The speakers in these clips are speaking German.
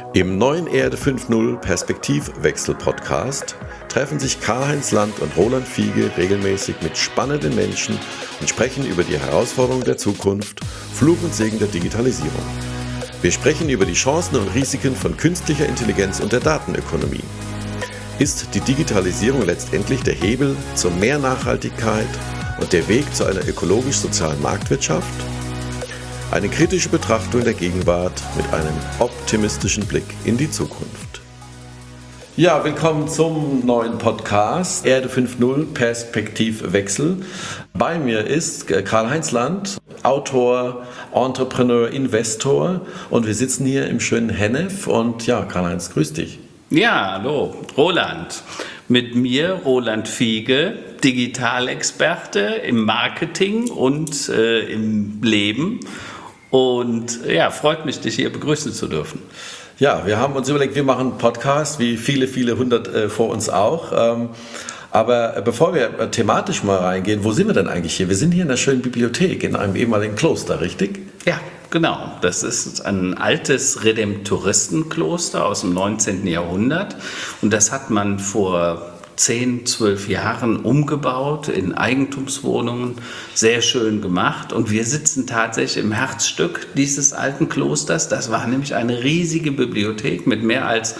Im neuen Erde 5.0 Perspektivwechsel-Podcast treffen sich Karl-Heinz Land und Roland Fiege regelmäßig mit spannenden Menschen und sprechen über die Herausforderungen der Zukunft, Fluch und Segen der Digitalisierung. Wir sprechen über die Chancen und Risiken von künstlicher Intelligenz und der Datenökonomie. Ist die Digitalisierung letztendlich der Hebel zu mehr Nachhaltigkeit und der Weg zu einer ökologisch-sozialen Marktwirtschaft? Eine kritische Betrachtung der Gegenwart mit einem optimistischen Blick in die Zukunft. Ja, willkommen zum neuen Podcast Erde 5.0 Perspektivwechsel. Bei mir ist Karl-Heinz Land, Autor, Entrepreneur, Investor, und wir sitzen hier im schönen Hennef. Und ja, Karl-Heinz, grüß dich. Ja, hallo, Roland. Mit mir Roland Fiege, Digitalexperte im Marketing und im Leben. Und ja, freut mich, dich hier begrüßen zu dürfen. Ja, wir haben uns überlegt, wir machen einen Podcast, wie viele hundert vor uns auch. Aber bevor wir thematisch mal reingehen, wo sind wir denn eigentlich hier? Wir sind hier in der schönen Bibliothek, in einem ehemaligen Kloster, richtig? Ja, genau. Das ist ein altes Redemptoristenkloster aus dem 19. Jahrhundert. Und das hat man vor 10, 12 Jahren umgebaut in Eigentumswohnungen, sehr schön gemacht, und wir sitzen tatsächlich im Herzstück dieses alten Klosters. Das war nämlich eine riesige Bibliothek mit mehr als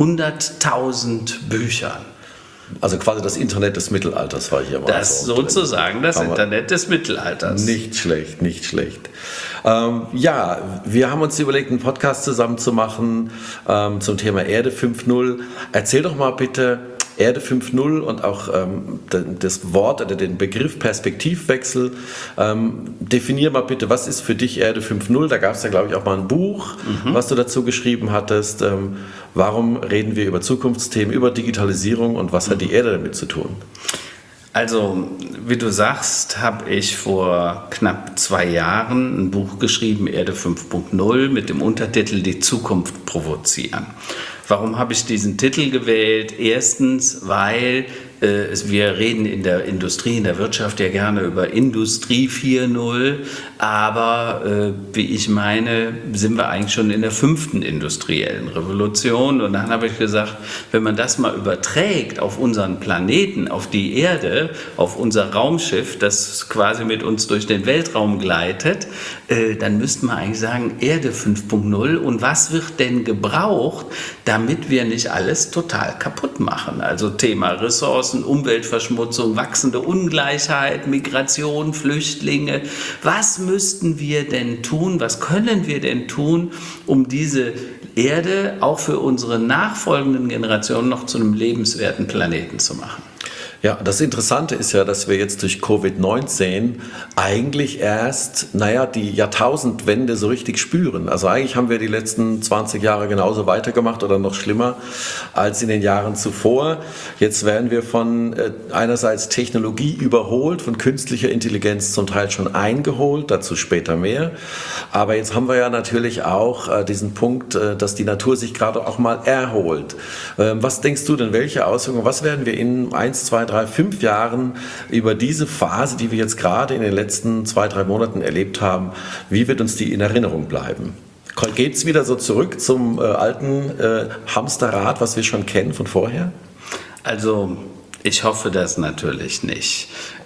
100.000 Büchern. Also quasi das Internet des Mittelalters war hier mal. Das so sozusagen das Internet des Mittelalters. Nicht schlecht, nicht schlecht. Ja, wir haben uns überlegt, einen Podcast zusammen zu machen zum Thema Erde 5.0. Erzähl doch mal bitte, Erde 5.0 und auch das Wort oder den Begriff Perspektivwechsel. Definier mal bitte, was ist für dich Erde 5.0? Da gab es ja, glaube ich, auch mal ein Buch, was du dazu geschrieben hattest. Warum reden wir über Zukunftsthemen, über Digitalisierung, und was hat die Erde damit zu tun? Also, wie du sagst, habe ich vor knapp 2 Jahren ein Buch geschrieben, Erde 5.0, mit dem Untertitel Die Zukunft provozieren. Warum habe ich diesen Titel gewählt? Erstens, weil wir reden in der Industrie, in der Wirtschaft ja gerne über Industrie 4.0, aber wie ich meine, sind wir eigentlich schon in der 5. industriellen Revolution. Und dann habe ich gesagt, wenn man das mal überträgt auf unseren Planeten, auf die Erde, auf unser Raumschiff, das quasi mit uns durch den Weltraum gleitet, dann müsste man eigentlich sagen, Erde 5.0. Und was wird denn gebraucht, damit wir nicht alles total kaputt machen? Also Thema Ressourcen, Umweltverschmutzung, wachsende Ungleichheit, Migration, Flüchtlinge. Was müssten wir denn tun? Was können wir denn tun, um diese Erde auch für unsere nachfolgenden Generationen noch zu einem lebenswerten Planeten zu machen? Ja, das Interessante ist ja, dass wir jetzt durch Covid-19 eigentlich erst, die Jahrtausendwende so richtig spüren. Also eigentlich haben wir die letzten 20 Jahre genauso weitergemacht oder noch schlimmer als in den Jahren zuvor. Jetzt werden wir von einerseits Technologie überholt, von künstlicher Intelligenz zum Teil schon eingeholt, dazu später mehr. Aber jetzt haben wir ja natürlich auch diesen Punkt, dass die Natur sich gerade auch mal erholt. Was denkst du denn, welche Auswirkungen, was werden wir in 1, 2, 3, 5 Jahren über diese Phase, die wir jetzt gerade in den letzten 2, 3 Monaten erlebt haben, wie wird uns die in Erinnerung bleiben? Geht es wieder so zurück zum alten Hamsterrad, was wir schon kennen von vorher? Also ich hoffe das natürlich nicht.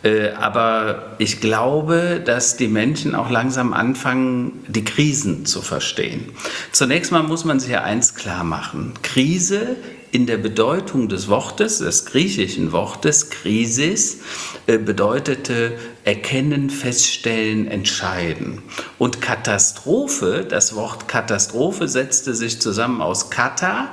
Aber ich glaube, dass die Menschen auch langsam anfangen, die Krisen zu verstehen. Zunächst mal muss man sich ja eins klar machen. Krise in der Bedeutung des Wortes, des griechischen Wortes Krisis, bedeutete erkennen, feststellen, entscheiden. Und Katastrophe, das Wort Katastrophe setzte sich zusammen aus kata,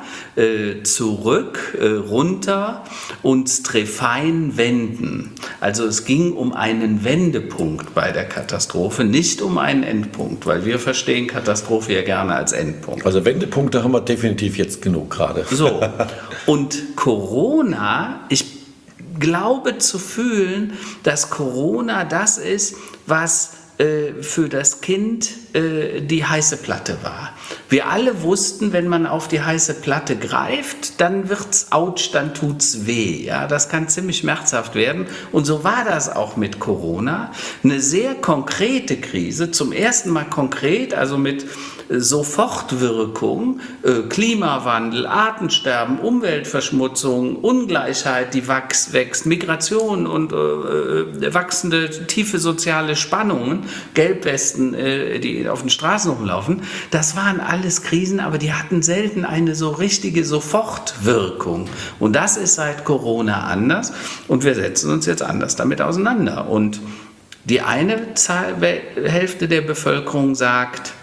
zurück, runter, und strephein, wenden. Also es ging um einen Wendepunkt bei der Katastrophe, nicht um einen Endpunkt, weil wir verstehen Katastrophe ja gerne als Endpunkt. Also Wendepunkte haben wir definitiv jetzt genug gerade. So, und Corona, ich glaube zu fühlen, dass Corona das ist, was für das Kind die heiße Platte war. Wir alle wussten, wenn man auf die heiße Platte greift, dann wird's ouch, dann tut's weh. Ja, das kann ziemlich schmerzhaft werden. Und so war das auch mit Corona. Eine sehr konkrete Krise, zum ersten Mal konkret, also mit Sofortwirkung, Klimawandel, Artensterben, Umweltverschmutzung, Ungleichheit, die wächst, Migration und wachsende tiefe soziale Spannungen, Gelbwesten, die auf den Straßen rumlaufen, das waren alles Krisen, aber die hatten selten eine so richtige Sofortwirkung. Und das ist seit Corona anders und wir setzen uns jetzt anders damit auseinander. Und die eine Hälfte der Bevölkerung sagt,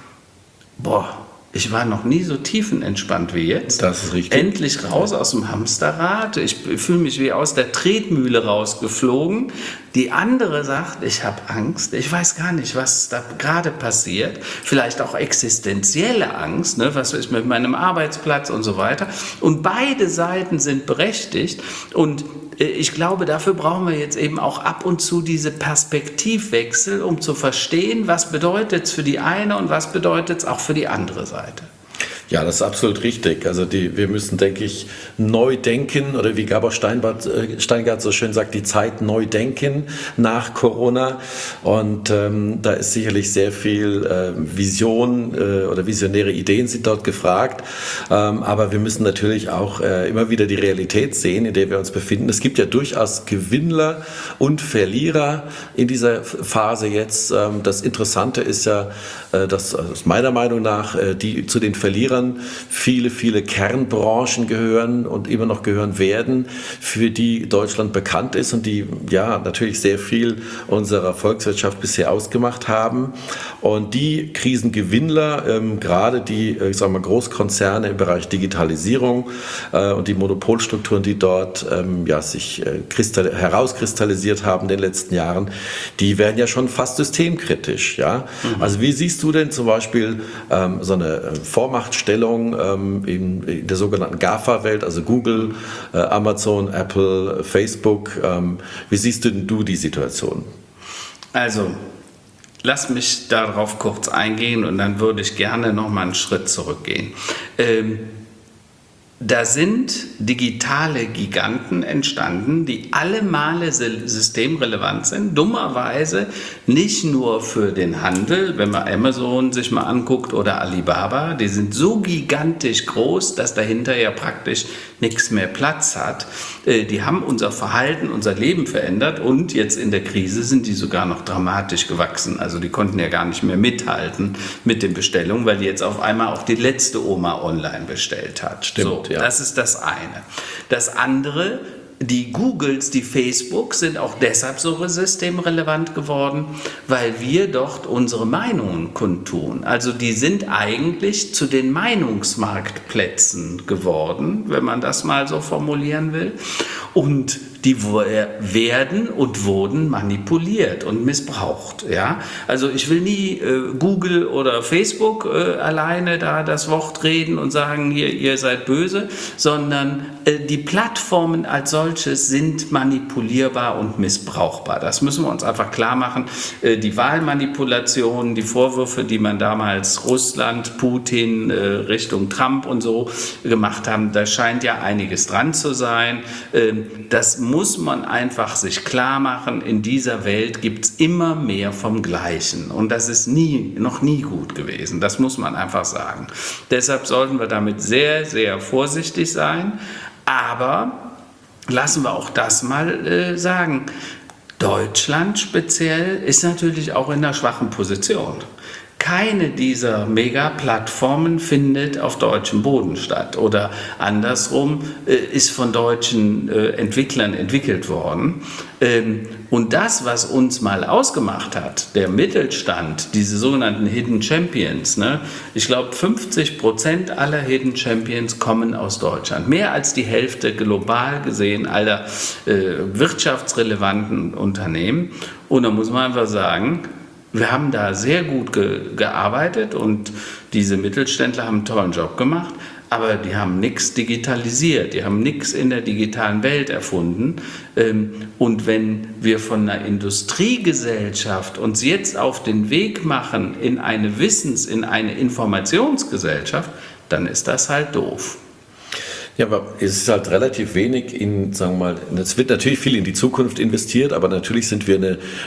ich war noch nie so tiefenentspannt wie jetzt. Das ist richtig. Endlich raus aus dem Hamsterrad. Ich fühle mich wie aus der Tretmühle rausgeflogen. Die andere sagt, ich habe Angst. Ich weiß gar nicht, was da gerade passiert. Vielleicht auch existenzielle Angst. Ne? Was ist mit meinem Arbeitsplatz und so weiter. Und beide Seiten sind berechtigt. Und ich glaube, dafür brauchen wir jetzt eben auch ab und zu diese Perspektivwechsel, um zu verstehen, was bedeutet es für die eine und was bedeutet es auch für die andere Seite. Ja, das ist absolut richtig. Also wir müssen, denke ich, neu denken, oder wie Gabor Steingart so schön sagt, die Zeit neu denken nach Corona. Und da ist sicherlich sehr viel Vision oder visionäre Ideen sind dort gefragt. Aber wir müssen natürlich auch immer wieder die Realität sehen, in der wir uns befinden. Es gibt ja durchaus Gewinnler und Verlierer in dieser Phase jetzt. Das Interessante ist ja, dass aus meiner Meinung nach die zu den Verlierern viele Kernbranchen gehören und immer noch gehören werden, für die Deutschland bekannt ist und die ja natürlich sehr viel unserer Volkswirtschaft bisher ausgemacht haben. Und die Krisengewinnler, gerade die Großkonzerne im Bereich Digitalisierung und die Monopolstrukturen, die dort sich herauskristallisiert haben in den letzten Jahren, die werden ja schon fast systemkritisch. Ja? Also wie siehst du denn zum Beispiel so eine Vormachtstellung in der sogenannten GAFA-Welt, also Google, Amazon, Apple, Facebook? Wie siehst du die Situation? Also, lass mich darauf kurz eingehen und dann würde ich gerne noch mal einen Schritt zurückgehen. Da sind digitale Giganten entstanden, die alle Male systemrelevant sind. Dummerweise nicht nur für den Handel, wenn man Amazon sich mal anguckt oder Alibaba, die sind so gigantisch groß, dass dahinter ja praktisch nichts mehr Platz hat. Die haben unser Verhalten, unser Leben verändert und jetzt in der Krise sind die sogar noch dramatisch gewachsen. Also die konnten ja gar nicht mehr mithalten mit den Bestellungen, weil die jetzt auf einmal auch die letzte Oma online bestellt hat. Stimmt. So. Ja. Das ist das eine. Das andere, die Googles, die Facebook sind auch deshalb so systemrelevant geworden, weil wir dort unsere Meinungen kundtun. Also die sind eigentlich zu den Meinungsmarktplätzen geworden, wenn man das mal so formulieren will. Und die werden und wurden manipuliert und missbraucht. Ja? Also ich will nie Google oder Facebook alleine da das Wort reden und sagen, hier, ihr seid böse, sondern die Plattformen als solches sind manipulierbar und missbrauchbar. Das müssen wir uns einfach klar machen. Die Wahlmanipulationen, die Vorwürfe, die man damals Russland, Putin, Richtung Trump und so gemacht haben, da scheint ja einiges dran zu sein. Das muss man einfach sich klar machen, in dieser Welt gibt es immer mehr vom Gleichen und das ist noch nie gut gewesen, das muss man einfach sagen. Deshalb sollten wir damit sehr, sehr vorsichtig sein, aber lassen wir auch das mal sagen, Deutschland speziell ist natürlich auch in einer schwachen Position. Keine dieser Mega-Plattformen findet auf deutschem Boden statt oder andersrum ist von deutschen Entwicklern entwickelt worden. Und das, was uns mal ausgemacht hat, der Mittelstand, diese sogenannten Hidden Champions, ne? Ich glaube 50% aller Hidden Champions kommen aus Deutschland. Mehr als die Hälfte global gesehen aller wirtschaftsrelevanten Unternehmen. Und da muss man einfach sagen, wir haben da sehr gut gearbeitet und diese Mittelständler haben einen tollen Job gemacht, aber die haben nichts digitalisiert, die haben nichts in der digitalen Welt erfunden. Und wenn wir von einer Industriegesellschaft uns jetzt auf den Weg machen in eine in eine Informationsgesellschaft, dann ist das halt doof. Ja, aber es ist halt relativ wenig in, sagen wir mal, es wird natürlich viel in die Zukunft investiert, aber natürlich sind wir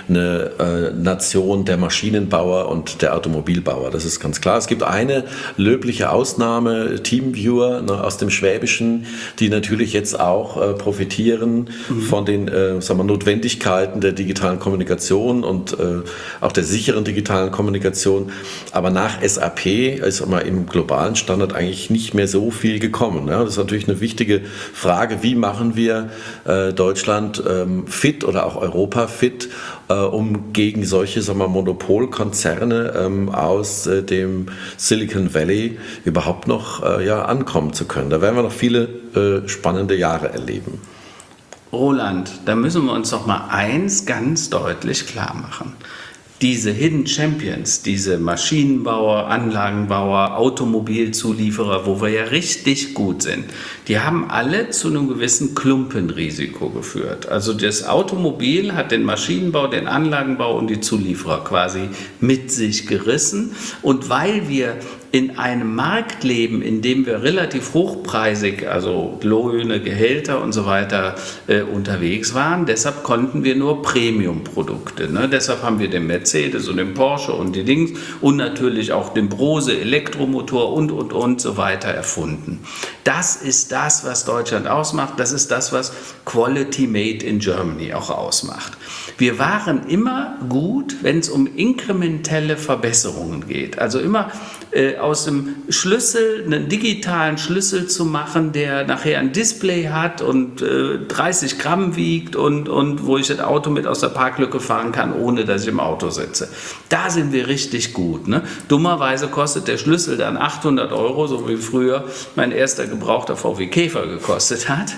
eine Nation der Maschinenbauer und der Automobilbauer. Das ist ganz klar. Es gibt eine löbliche Ausnahme, Teamviewer, ne, aus dem Schwäbischen, die natürlich jetzt auch profitieren von den sagen wir, Notwendigkeiten der digitalen Kommunikation und auch der sicheren digitalen Kommunikation. Aber nach SAP ist mal im globalen Standard eigentlich nicht mehr so viel gekommen. Ja. Das ist natürlich eine wichtige Frage, wie machen wir Deutschland fit oder auch Europa fit, um gegen solche, sagen wir, Monopolkonzerne aus dem Silicon Valley überhaupt noch ankommen zu können. Da werden wir noch viele spannende Jahre erleben. Roland, da müssen wir uns doch mal eins ganz deutlich klar machen. Diese Hidden Champions, diese Maschinenbauer, Anlagenbauer, Automobilzulieferer, wo wir ja richtig gut sind, die haben alle zu einem gewissen Klumpenrisiko geführt. Also das Automobil hat den Maschinenbau, den Anlagenbau und die Zulieferer quasi mit sich gerissen. Und weil wir in einem Markt leben, in dem wir relativ hochpreisig, also Löhne, Gehälter und so weiter unterwegs waren, deshalb konnten wir nur Premium-Produkte. Ne? Deshalb haben wir den Mercedes und den Porsche und die Dings und natürlich auch den Brose Elektromotor und so weiter erfunden. Das ist das, was Deutschland ausmacht. Das ist das, was Quality Made in Germany auch ausmacht. Wir waren immer gut, wenn es um inkrementelle Verbesserungen geht. Also immer aus dem Schlüssel einen digitalen Schlüssel zu machen, der nachher ein Display hat und 30 Gramm wiegt und wo ich das Auto mit aus der Parklücke fahren kann, ohne dass ich im Auto sitze. Da sind wir richtig gut. Ne? Dummerweise kostet der Schlüssel dann 800 €, so wie früher mein erster gebrauchter VW Käfer gekostet hat.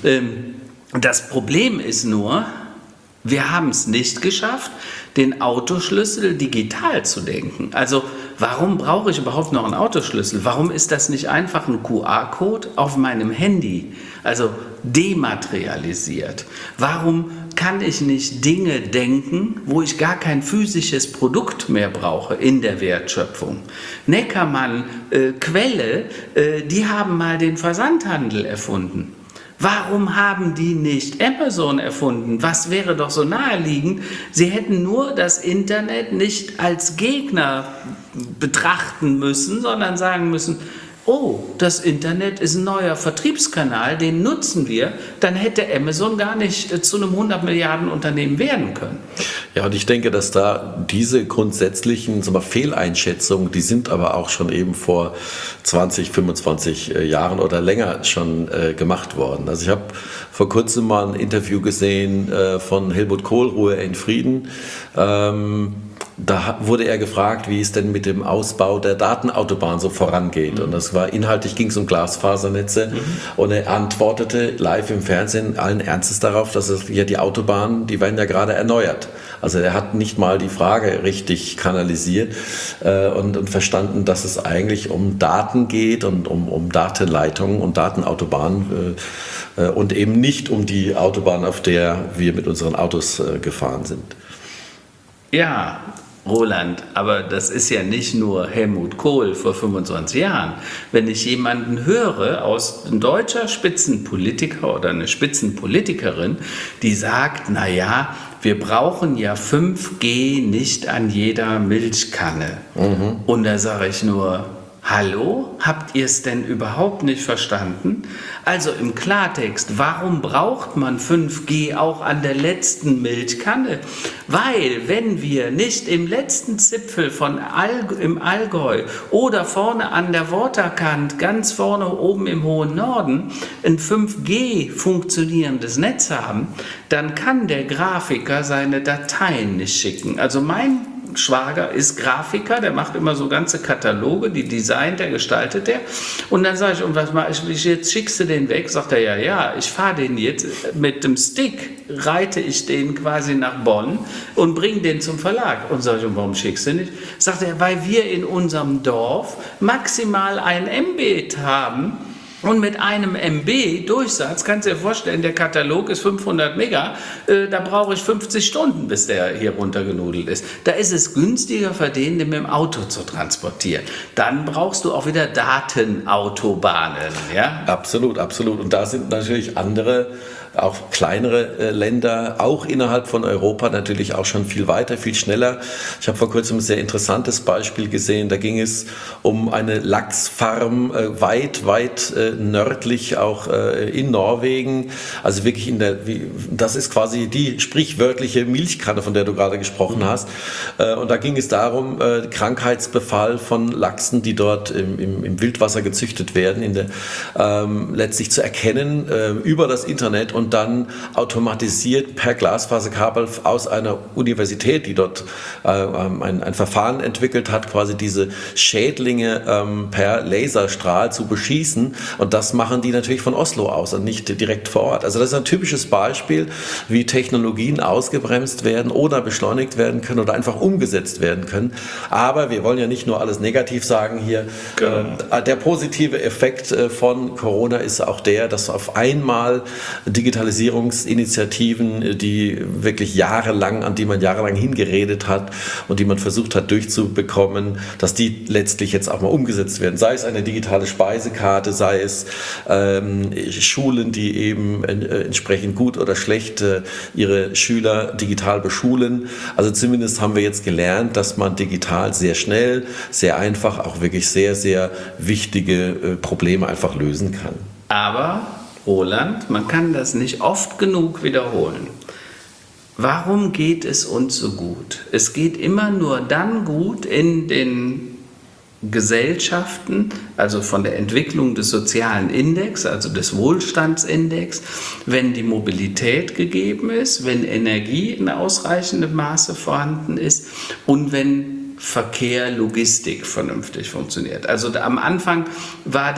Das Problem ist nur, wir haben es nicht geschafft, den Autoschlüssel digital zu denken. Also warum brauche ich überhaupt noch einen Autoschlüssel? Warum ist das nicht einfach ein QR-Code auf meinem Handy, also dematerialisiert? Warum kann ich nicht Dinge denken, wo ich gar kein physisches Produkt mehr brauche in der Wertschöpfung? Neckermann, Quelle, die haben mal den Versandhandel erfunden. Warum haben die nicht Amazon erfunden? Was wäre doch so naheliegend? Sie hätten nur das Internet nicht als Gegner betrachten müssen, sondern sagen müssen, oh, das Internet ist ein neuer Vertriebskanal, den nutzen wir, dann hätte Amazon gar nicht zu einem 100 Milliarden Unternehmen werden können. Ja, und ich denke, dass da diese grundsätzlichen Fehleinschätzungen, die sind aber auch schon eben vor 20, 25 Jahren oder länger schon gemacht worden. Also ich habe vor kurzem mal ein Interview gesehen von Helmut Kohl, Ruhe in Frieden. Da wurde er gefragt, wie es denn mit dem Ausbau der Datenautobahn so vorangeht. Und das war inhaltlich, ging es um Glasfasernetze. Und er antwortete live im Fernsehen allen Ernstes darauf, dass die Autobahnen, die werden ja gerade erneuert. Also er hat nicht mal die Frage richtig kanalisiert und verstanden, dass es eigentlich um Daten geht und um Datenleitungen und Datenautobahnen und eben nicht um die Autobahn, auf der wir mit unseren Autos gefahren sind. Ja, Roland, aber das ist ja nicht nur Helmut Kohl vor 25 Jahren. Wenn ich jemanden höre, ein deutscher Spitzenpolitiker oder eine Spitzenpolitikerin, die sagt, naja, wir brauchen ja 5G nicht an jeder Milchkanne. Und da sage ich nur, hallo, habt ihr es denn überhaupt nicht verstanden? Also im Klartext, warum braucht man 5G auch an der letzten Milchkanne? Weil, wenn wir nicht im letzten Zipfel im Allgäu oder vorne an der Waterkant, ganz vorne oben im hohen Norden, ein 5G funktionierendes Netz haben, dann kann der Grafiker seine Dateien nicht schicken. Also mein Schwager ist Grafiker, der macht immer so ganze Kataloge, die designt er, gestaltet er. Und dann sage ich, und was mache ich jetzt? Schickst du den weg? Sagt er, ja, ich fahre den jetzt mit dem Stick, reite ich den quasi nach Bonn und bringe den zum Verlag. Und sage ich, und warum schickst du nicht? Sagt er, weil wir in unserem Dorf maximal ein Mbit haben. Und mit einem MB Durchsatz, kannst du dir vorstellen, der Katalog ist 500 Mega, da brauche ich 50 Stunden, bis der hier runtergenudelt ist. Da ist es günstiger für den mit dem Auto zu transportieren. Dann brauchst du auch wieder Datenautobahnen. Ja? Absolut, absolut. Und da sind natürlich andere, auch kleinere Länder, auch innerhalb von Europa natürlich auch schon viel weiter, viel schneller. Ich habe vor kurzem ein sehr interessantes Beispiel gesehen. Da ging es um eine Lachsfarm weit nördlich, auch in Norwegen. Also wirklich das ist quasi die sprichwörtliche Milchkanne, von der du gerade gesprochen hast. Und da ging es darum, Krankheitsbefall von Lachsen, die dort im Wildwasser gezüchtet werden, letztlich zu erkennen über das Internet und dann automatisiert per Glasfaserkabel aus einer Universität, die dort ein Verfahren entwickelt hat, quasi diese Schädlinge per Laserstrahl zu beschießen. Und das machen die natürlich von Oslo aus und nicht direkt vor Ort. Also das ist ein typisches Beispiel, wie Technologien ausgebremst werden oder beschleunigt werden können oder einfach umgesetzt werden können. Aber wir wollen ja nicht nur alles negativ sagen hier. Genau. Der positive Effekt von Corona ist auch der, dass auf einmal Digitalisierungsinitiativen, an die man jahrelang hingeredet hat und die man versucht hat durchzubekommen, dass die letztlich jetzt auch mal umgesetzt werden. Sei es eine digitale Speisekarte, sei es Schulen, die eben entsprechend gut oder schlecht ihre Schüler digital beschulen. Also zumindest haben wir jetzt gelernt, dass man digital sehr schnell, sehr einfach auch wirklich sehr, sehr wichtige Probleme einfach lösen kann. Aber Roland, man kann das nicht oft genug wiederholen. Warum geht es uns so gut? Es geht immer nur dann gut in den Gesellschaften, also von der Entwicklung des sozialen Index, also des Wohlstandsindex, wenn die Mobilität gegeben ist, wenn Energie in ausreichendem Maße vorhanden ist und wenn Verkehr, Logistik vernünftig funktioniert. Also am Anfang war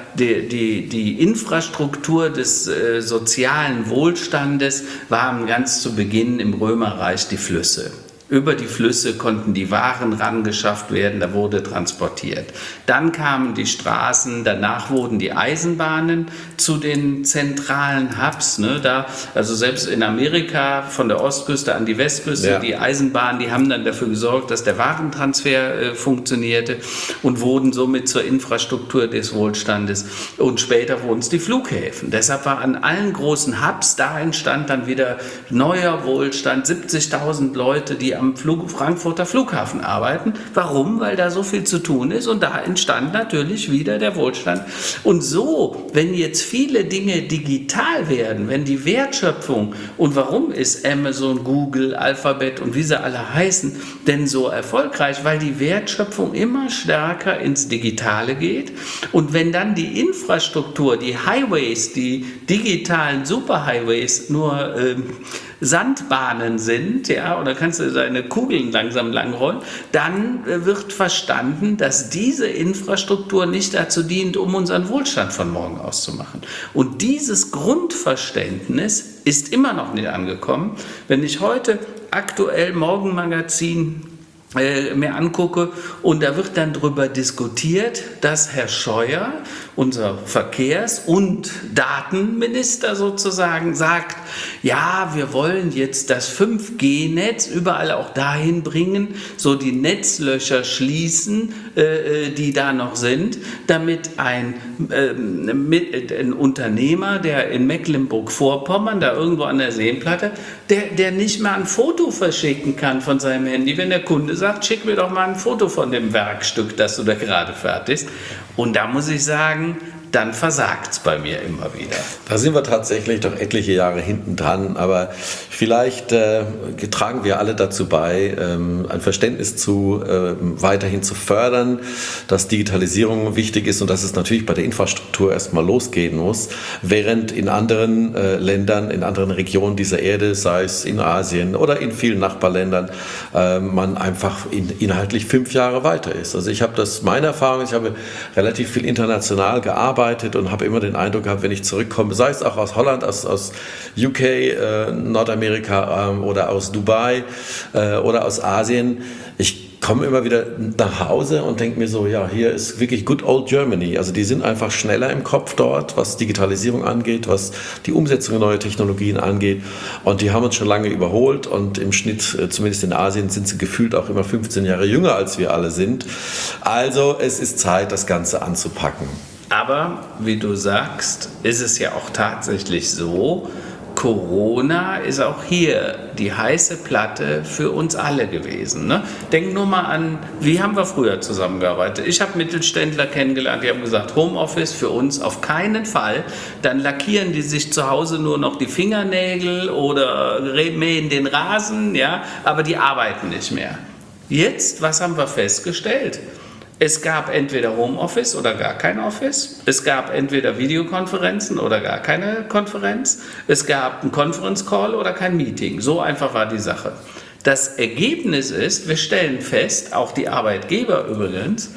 die Infrastruktur des sozialen Wohlstandes, waren ganz zu Beginn im Römerreich die Flüsse. Über die Flüsse konnten die Waren rangeschafft werden, da wurde transportiert. Dann kamen die Straßen, danach wurden die Eisenbahnen zu den zentralen Hubs. Also selbst in Amerika von der Ostküste an die Westküste, ja. Die Eisenbahnen, die haben dann dafür gesorgt, dass der Warentransfer funktionierte und wurden somit zur Infrastruktur des Wohlstandes. Und später wurden es die Flughäfen. Deshalb war an allen großen Hubs, da entstand dann wieder neuer Wohlstand, 70.000 Leute, die am Frankfurter Flughafen arbeiten. Warum? Weil da so viel zu tun ist und da entstand natürlich wieder der Wohlstand. Und so, wenn jetzt viele Dinge digital werden, wenn die Wertschöpfung, und warum ist Amazon, Google, Alphabet und wie sie alle heißen, denn so erfolgreich? Weil die Wertschöpfung immer stärker ins Digitale geht und wenn dann die Infrastruktur, die Highways, die digitalen Superhighways nur Sandbahnen sind, ja, oder kannst du deine Kugeln langsam langrollen, dann wird verstanden, dass diese Infrastruktur nicht dazu dient, um unseren Wohlstand von morgen aus zu machen. Und dieses Grundverständnis ist immer noch nicht angekommen. Wenn ich heute aktuell Morgenmagazin mir angucke und da wird dann darüber diskutiert, dass Herr Scheuer, unser Verkehrs- und Datenminister sozusagen, sagt, ja, wir wollen jetzt das 5G-Netz überall auch dahin bringen, so die Netzlöcher schließen, die da noch sind, damit ein Unternehmer, der in Mecklenburg-Vorpommern, da irgendwo an der Seenplatte, der nicht mal ein Foto verschicken kann von seinem Handy, wenn der Kunde sagt, schick mir doch mal ein Foto von dem Werkstück, das du da gerade fertigst. Und da muss ich sagen, dann versagt es bei mir immer wieder. Da sind wir tatsächlich doch etliche Jahre hinten dran, aber vielleicht tragen wir alle dazu bei, ein Verständnis weiterhin zu fördern, dass Digitalisierung wichtig ist und dass es natürlich bei der Infrastruktur erstmal losgehen muss, während in anderen Ländern, in anderen Regionen dieser Erde, sei es in Asien oder in vielen Nachbarländern, man einfach inhaltlich 5 Jahre weiter ist. Also ich habe meine Erfahrung, ich habe relativ viel international gearbeitet und habe immer den Eindruck gehabt, wenn ich zurückkomme, sei es auch aus Holland, aus UK, Nordamerika oder aus Dubai oder aus Asien, ich komme immer wieder nach Hause und denke mir so, ja, hier ist wirklich good old Germany. Also die sind einfach schneller im Kopf dort, was Digitalisierung angeht, was die Umsetzung neuer Technologien angeht. Und die haben uns schon lange überholt und im Schnitt, zumindest in Asien, sind sie gefühlt auch immer 15 Jahre jünger, als wir alle sind. Also es ist Zeit, das Ganze anzupacken. Aber wie du sagst, ist es ja auch tatsächlich so, Corona ist auch hier die heiße Platte für uns alle gewesen. Ne? Denk nur mal an, wie haben wir früher zusammengearbeitet? Ich habe Mittelständler kennengelernt, die haben gesagt, Homeoffice für uns auf keinen Fall. Dann lackieren die sich zu Hause nur noch die Fingernägel oder mähen den Rasen, ja? Aber die arbeiten nicht mehr. Jetzt, was haben wir festgestellt? Es gab entweder Homeoffice oder gar kein Office. Es gab entweder Videokonferenzen oder gar keine Konferenz. Es gab einen Conference Call oder kein Meeting. So einfach war die Sache. Das Ergebnis ist, wir stellen fest, auch die Arbeitgeber übrigens,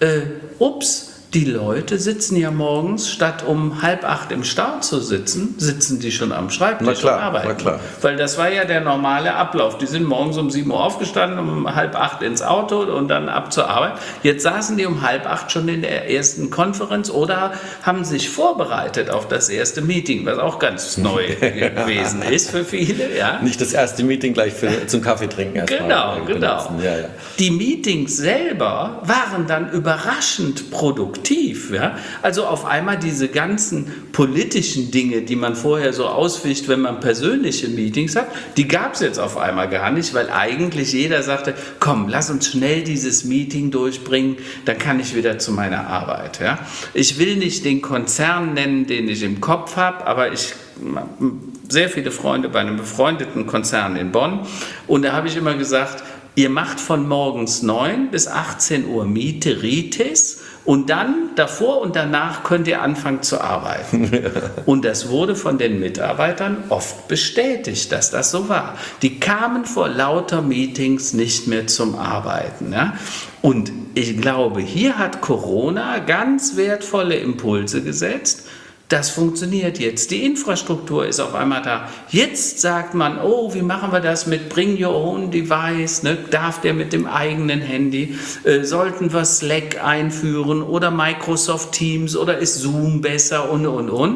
die Leute sitzen ja morgens, statt um 7:30 im Stau zu sitzen, sitzen die schon am Schreibtisch und arbeiten. Na klar. Weil das war ja der normale Ablauf. Die sind morgens um 7 Uhr aufgestanden, um 7:30 ins Auto und dann ab zur Arbeit. Jetzt saßen die um 7:30 schon in der ersten Konferenz oder haben sich vorbereitet auf das erste Meeting, was auch ganz neu gewesen ist für viele. Ja. Nicht das erste Meeting gleich zum Kaffee trinken erstmal. Genau. Ja. Die Meetings selber waren dann überraschend produktiv. Ja? Also auf einmal diese ganzen politischen Dinge, die man vorher so ausficht, wenn man persönliche Meetings hat, die gab es jetzt auf einmal gar nicht, weil eigentlich jeder sagte, komm, lass uns schnell dieses Meeting durchbringen, dann kann ich wieder zu meiner Arbeit. Ja? Ich will nicht den Konzern nennen, den ich im Kopf habe, aber ich habe sehr viele Freunde bei einem befreundeten Konzern in Bonn und da habe ich immer gesagt, ihr macht von morgens 9 bis 18 Uhr Mieteritis und dann davor und danach könnt ihr anfangen zu arbeiten. Und das wurde von den Mitarbeitern oft bestätigt, dass das so war. Die kamen vor lauter Meetings nicht mehr zum Arbeiten. Ja? Und ich glaube, hier hat Corona ganz wertvolle Impulse gesetzt. Das funktioniert jetzt. Die Infrastruktur ist auf einmal da. Jetzt sagt man, oh, wie machen wir das mit Bring Your Own Device? Ne? Darf der mit dem eigenen Handy? Sollten wir Slack einführen oder Microsoft Teams oder ist Zoom besser und.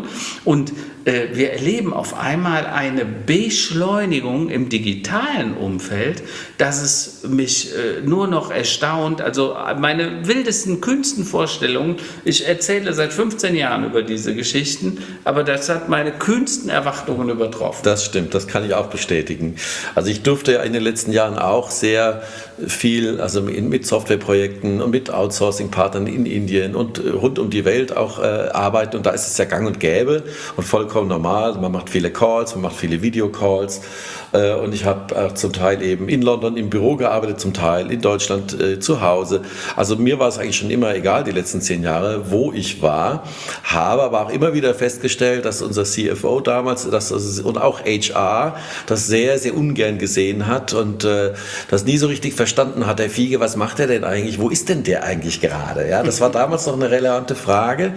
Und wir erleben auf einmal eine Beschleunigung im digitalen Umfeld, dass es mich nur noch erstaunt. Also meine wildesten, kühnsten Vorstellungen, ich erzähle seit 15 Jahren über diese Geschichten, aber das hat meine kühnsten Erwartungen übertroffen. Das stimmt, das kann ich auch bestätigen. Also ich durfte ja in den letzten Jahren auch sehr viel, also mit Softwareprojekten und mit Outsourcing-Partnern in Indien und rund um die Welt auch arbeiten und da ist es ja gang und gäbe und vollkommen normal. Man macht viele Calls, man macht viele Videocalls und ich habe zum Teil eben in London im Büro gearbeitet, zum Teil in Deutschland zu Hause. Also mir war es eigentlich schon immer egal, die letzten 10 Jahre, wo ich war, habe aber auch immer wieder festgestellt, dass unser CFO damals und auch HR das sehr, sehr ungern gesehen hat und das nie so richtig verstanden hat. Der Fiege, was macht er denn eigentlich? Wo ist denn der eigentlich gerade? Ja, das war damals noch eine relevante Frage.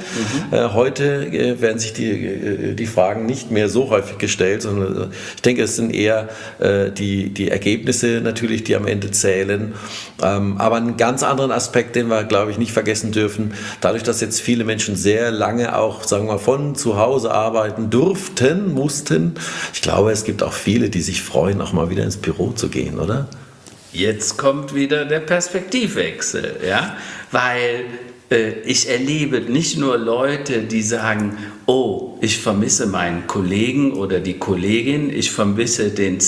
Heute werden sich die Fragen nicht mehr so häufig gestellt, sondern ich denke, es sind eher die Ergebnisse natürlich, die am Ende zählen. Aber einen ganz anderen Aspekt, den wir, glaube ich, nicht vergessen dürfen, dadurch, dass jetzt viele Menschen sehr lange auch, sagen wir mal, von zu Hause arbeiten mussten, ich glaube, es gibt auch viele, die sich freuen, auch mal wieder ins Büro zu gehen, oder? Jetzt kommt wieder der Perspektivwechsel, ja, weil ich erlebe nicht nur Leute, die sagen, oh, ich vermisse meinen Kollegen oder die Kollegin, ich vermisse den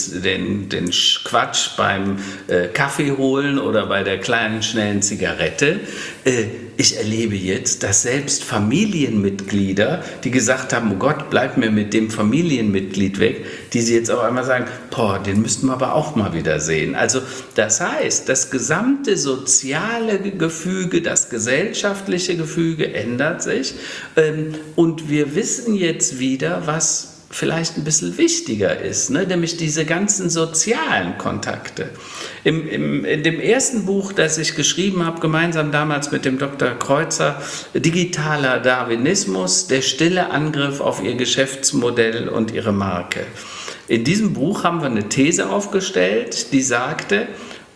Quatsch beim Kaffee holen oder bei der kleinen, schnellen Zigarette. Ich erlebe jetzt, dass selbst Familienmitglieder, die gesagt haben, oh Gott, bleib mir mit dem Familienmitglied weg, die sie jetzt auf einmal sagen, boah, den müssten wir aber auch mal wieder sehen. Also das heißt, das gesamte soziale Gefüge, das gesellschaftliche Gefüge ändert sich und wir wissen jetzt wieder, was vielleicht ein bisschen wichtiger ist, ne? Nämlich diese ganzen sozialen Kontakte. In dem ersten Buch, das ich geschrieben habe, gemeinsam damals mit dem Dr. Kreuzer, Digitaler Darwinismus, der stille Angriff auf ihr Geschäftsmodell und ihre Marke. In diesem Buch haben wir eine These aufgestellt, die sagte,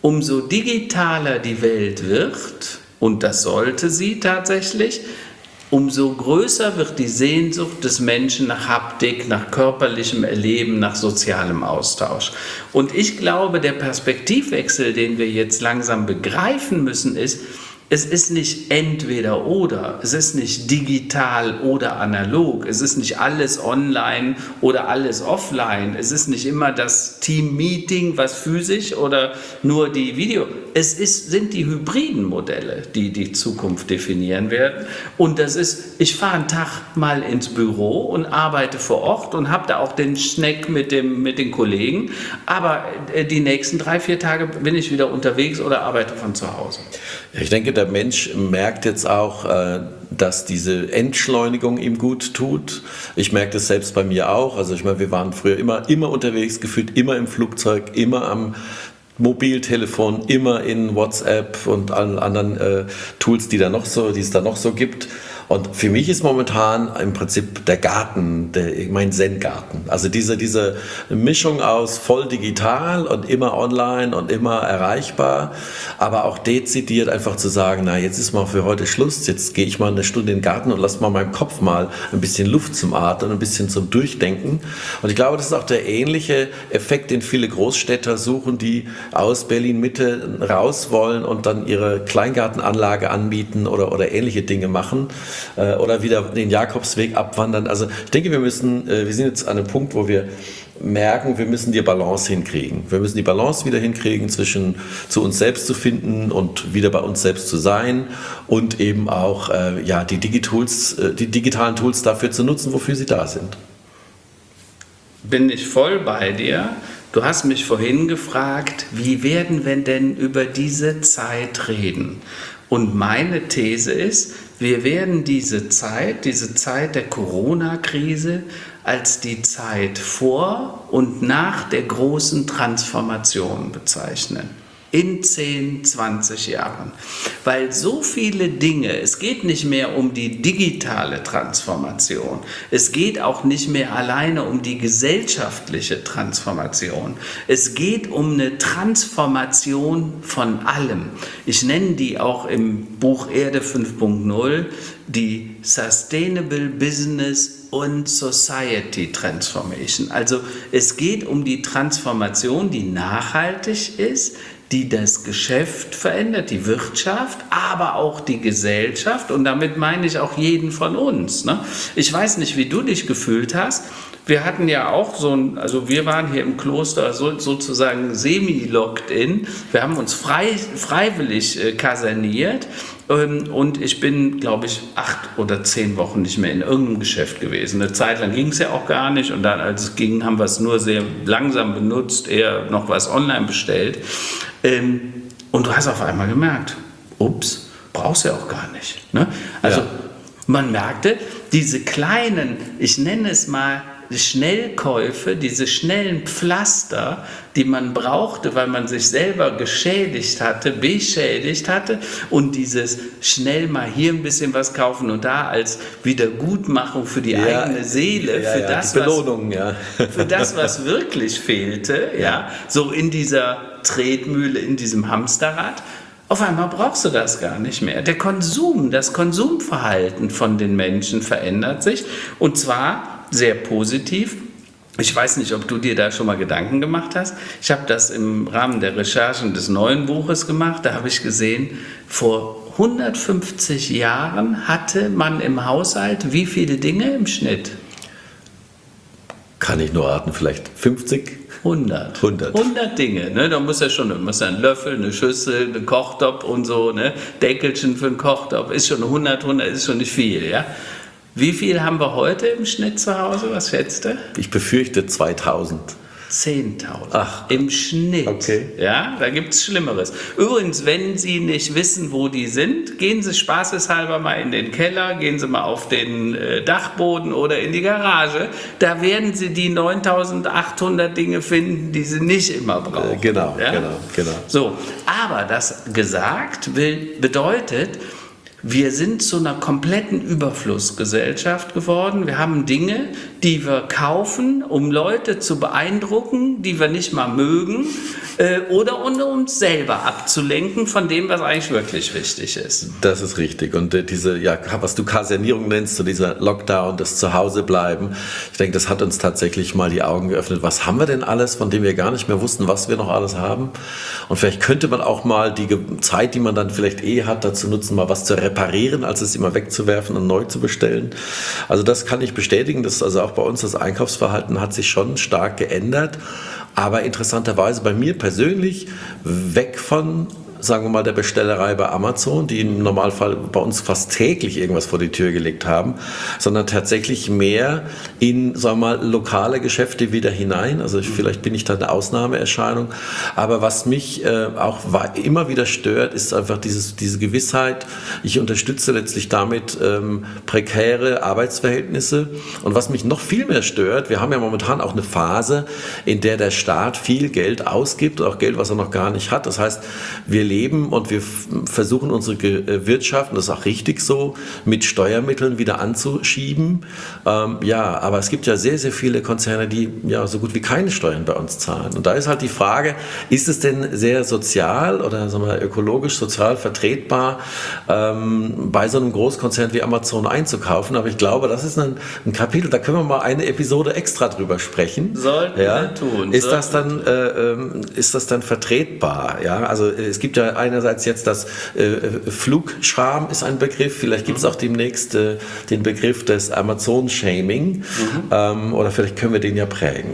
umso digitaler die Welt wird, und das sollte sie tatsächlich, umso größer wird die Sehnsucht des Menschen nach Haptik, nach körperlichem Erleben, nach sozialem Austausch. Und ich glaube, der Perspektivwechsel, den wir jetzt langsam begreifen müssen, ist, es ist nicht entweder oder, es ist nicht digital oder analog, es ist nicht alles online oder alles offline, es ist nicht immer das Team-Meeting, was physisch oder nur die Video. Sind die hybriden Modelle, die die Zukunft definieren werden. Und das ist, ich fahre einen Tag mal ins Büro und arbeite vor Ort und habe da auch den Schneck mit den Kollegen, aber die nächsten 3-4 Tage bin ich wieder unterwegs oder arbeite von zu Hause. Ich denke, der Mensch merkt jetzt auch, dass diese Entschleunigung ihm gut tut. Ich merke das selbst bei mir auch. Also ich meine, wir waren früher immer unterwegs, gefühlt immer im Flugzeug, immer am Mobiltelefon, immer in WhatsApp und allen anderen Tools, die es da noch so gibt. Und für mich ist momentan im Prinzip der Garten, mein Zen-Garten. Also diese Mischung aus voll digital und immer online und immer erreichbar, aber auch dezidiert einfach zu sagen, na, jetzt ist mal für heute Schluss, jetzt gehe ich mal eine Stunde in den Garten und lasse mal meinem Kopf mal ein bisschen Luft zum Atmen, ein bisschen zum Durchdenken. Und ich glaube, das ist auch der ähnliche Effekt, den viele Großstädter suchen, die aus Berlin-Mitte raus wollen und dann ihre Kleingartenanlage anbieten oder ähnliche Dinge machen. Oder wieder den Jakobsweg abwandern. Also ich denke, wir sind jetzt an einem Punkt, wo wir merken, wir müssen die Balance hinkriegen. Wir müssen die Balance wieder hinkriegen, zwischen zu uns selbst zu finden und wieder bei uns selbst zu sein und eben auch die digitalen Tools dafür zu nutzen, wofür sie da sind. Bin ich voll bei dir. Du hast mich vorhin gefragt, wie werden wir denn über diese Zeit reden? Und meine These ist, wir werden diese Zeit der Corona-Krise als die Zeit vor und nach der großen Transformation bezeichnen. In 10, 20 Jahren. Weil so viele Dinge, es geht nicht mehr um die digitale Transformation, es geht auch nicht mehr alleine um die gesellschaftliche Transformation, es geht um eine Transformation von allem. Ich nenne die auch im Buch Erde 5.0 die Sustainable Business und Society Transformation. Also es geht um die Transformation, die nachhaltig ist, die das Geschäft verändert, die Wirtschaft, aber auch die Gesellschaft, und damit meine ich auch jeden von uns. Ne? Ich weiß nicht, wie du dich gefühlt hast. Wir hatten ja auch wir waren hier im Kloster sozusagen semi-locked-in. Wir haben uns freiwillig kaserniert. Und ich bin, glaube ich, 8 oder 10 Wochen nicht mehr in irgendeinem Geschäft gewesen. Eine Zeit lang ging es ja auch gar nicht. Und dann, als es ging, haben wir es nur sehr langsam benutzt, eher noch was online bestellt. Und du hast auf einmal gemerkt, ups, brauchst du ja auch gar nicht. Ne? Also man merkte, diese kleinen, ich nenne es mal, Schnellkäufe, diese schnellen Pflaster, die man brauchte, weil man sich selber beschädigt hatte und dieses schnell mal hier ein bisschen was kaufen und da als Wiedergutmachung für die eigene Seele, für das, was wirklich fehlte, so in dieser Tretmühle, in diesem Hamsterrad. Auf einmal brauchst du das gar nicht mehr. Das Konsumverhalten von den Menschen verändert sich, und zwar sehr positiv. Ich weiß nicht, ob du dir da schon mal Gedanken gemacht hast. Ich habe das im Rahmen der Recherchen des neuen Buches gemacht. Da habe ich gesehen, vor 150 Jahren hatte man im Haushalt wie viele Dinge im Schnitt? Kann ich nur raten, vielleicht 50? 100 Dinge. Ne? Da muss ja ein Löffel, eine Schüssel, ein Kochtopf und so, ne? Deckelchen für einen Kochtopf. Ist schon 100 ist schon nicht viel, ja? Wie viel haben wir heute im Schnitt zu Hause? Was schätzt du? Ich befürchte 2000. 10.000 im Schnitt. Okay. Ja, da gibt es Schlimmeres. Übrigens, wenn Sie nicht wissen, wo die sind, gehen Sie spaßeshalber mal in den Keller, gehen Sie mal auf den Dachboden oder in die Garage. Da werden Sie die 9.800 Dinge finden, die Sie nicht immer brauchen. Genau. So, aber das gesagt bedeutet, Wir sind zu einer kompletten Überflussgesellschaft geworden. Wir haben Dinge, die wir kaufen, um Leute zu beeindrucken, die wir nicht mal mögen, oder um uns selber abzulenken von dem, was eigentlich wirklich wichtig ist. Das ist richtig. Und diese, ja, was du Kasernierung nennst, so dieser Lockdown, das Zuhausebleiben, ich denke, das hat uns tatsächlich mal die Augen geöffnet. Was haben wir denn alles, von dem wir gar nicht mehr wussten, was wir noch alles haben? Und vielleicht könnte man auch mal die Zeit, die man dann vielleicht hat, dazu nutzen, mal was zu reparieren, als es immer wegzuwerfen und neu zu bestellen. Also das kann ich bestätigen, dass also auch bei uns das Einkaufsverhalten hat sich schon stark geändert. Aber interessanterweise bei mir persönlich weg von, sagen wir mal, der Bestellerei bei Amazon, die im Normalfall bei uns fast täglich irgendwas vor die Tür gelegt haben, sondern tatsächlich mehr in, sagen wir mal, lokale Geschäfte wieder hinein. Also vielleicht bin ich da eine Ausnahmeerscheinung. Aber was mich auch immer wieder stört, ist einfach diese Gewissheit, ich unterstütze letztlich damit prekäre Arbeitsverhältnisse. Und was mich noch viel mehr stört, wir haben ja momentan auch eine Phase, in der der Staat viel Geld ausgibt, auch Geld, was er noch gar nicht hat. Das heißt, wir leben und wir versuchen unsere Wirtschaft, und das ist auch richtig so, mit Steuermitteln wieder anzuschieben. Ja, aber es gibt ja sehr, sehr viele Konzerne, die ja so gut wie keine Steuern bei uns zahlen. Und da ist halt die Frage, ist es denn sehr sozial oder sagen wir, ökologisch, sozial vertretbar, bei so einem Großkonzern wie Amazon einzukaufen? Aber ich glaube, das ist ein Kapitel, da können wir mal eine Episode extra drüber sprechen. Sollten wir tun. Ist das dann vertretbar? Ja, also es gibt ja einerseits jetzt das Flugscham ist ein Begriff, vielleicht gibt es auch demnächst den Begriff des Amazon-Shaming, oder vielleicht können wir den ja prägen.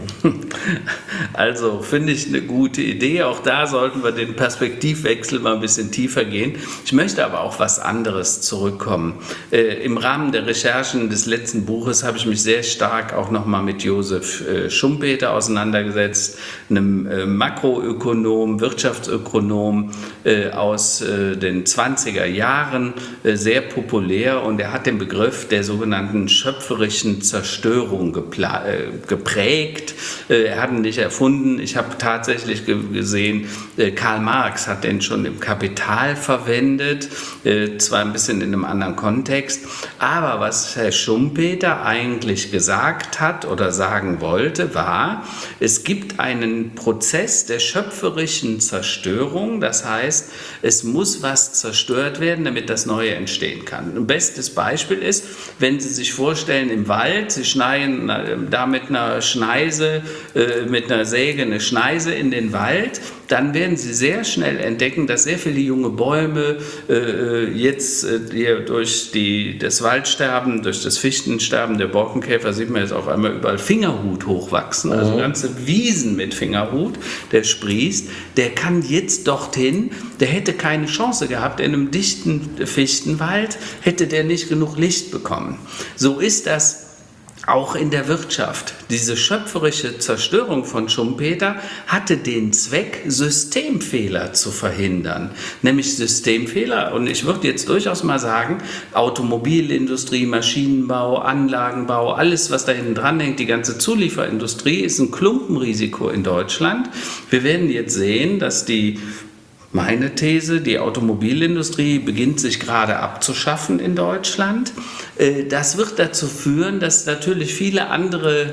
Also finde ich eine gute Idee, auch da sollten wir den Perspektivwechsel mal ein bisschen tiefer gehen. Ich möchte aber auch was anderes zurückkommen. Im Rahmen der Recherchen des letzten Buches habe ich mich sehr stark auch nochmal mit Josef Schumpeter auseinandergesetzt, einem Makroökonom, Wirtschaftsökonom, aus den 20er Jahren, sehr populär, und er hat den Begriff der sogenannten schöpferischen Zerstörung geprägt. Er hat ihn nicht erfunden. Ich habe tatsächlich gesehen, Karl Marx hat den schon im Kapital verwendet, zwar ein bisschen in einem anderen Kontext, aber was Herr Schumpeter eigentlich gesagt hat oder sagen wollte, war, es gibt einen Prozess der schöpferischen Zerstörung, das heißt, es muss was zerstört werden, damit das Neue entstehen kann. Ein bestes Beispiel ist, wenn Sie sich vorstellen, im Wald, Sie schneiden da mit einer Schneise, mit einer Säge eine Schneise in den Wald, dann werden Sie sehr schnell entdecken, dass sehr viele junge Bäume jetzt durch das Waldsterben, durch das Fichtensterben der Borkenkäfer, sieht man jetzt auf einmal überall Fingerhut hochwachsen, also ganze Wiesen mit Fingerhut, der sprießt, der kann jetzt dorthin, der hätte keine Chance gehabt, in einem dichten Fichtenwald hätte der nicht genug Licht bekommen. So ist das auch in der Wirtschaft. Diese schöpferische Zerstörung von Schumpeter hatte den Zweck, Systemfehler zu verhindern. Nämlich Systemfehler, und ich würde jetzt durchaus mal sagen, Automobilindustrie, Maschinenbau, Anlagenbau, alles, was da hinten dran hängt, die ganze Zulieferindustrie ist ein Klumpenrisiko in Deutschland. Wir werden jetzt sehen, dass meine These, die Automobilindustrie beginnt sich gerade abzuschaffen in Deutschland. Das wird dazu führen, dass natürlich viele andere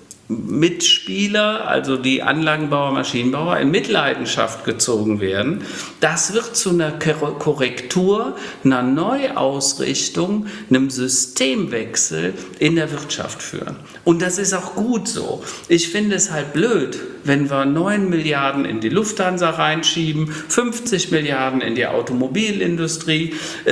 Mitspieler, also die Anlagenbauer, Maschinenbauer, in Mitleidenschaft gezogen werden. Das wird zu einer Korrektur, einer Neuausrichtung, einem Systemwechsel in der Wirtschaft führen. Und das ist auch gut so. Ich finde es halt blöd, wenn wir 9 Milliarden in die Lufthansa reinschieben, 50 Milliarden in die Automobilindustrie,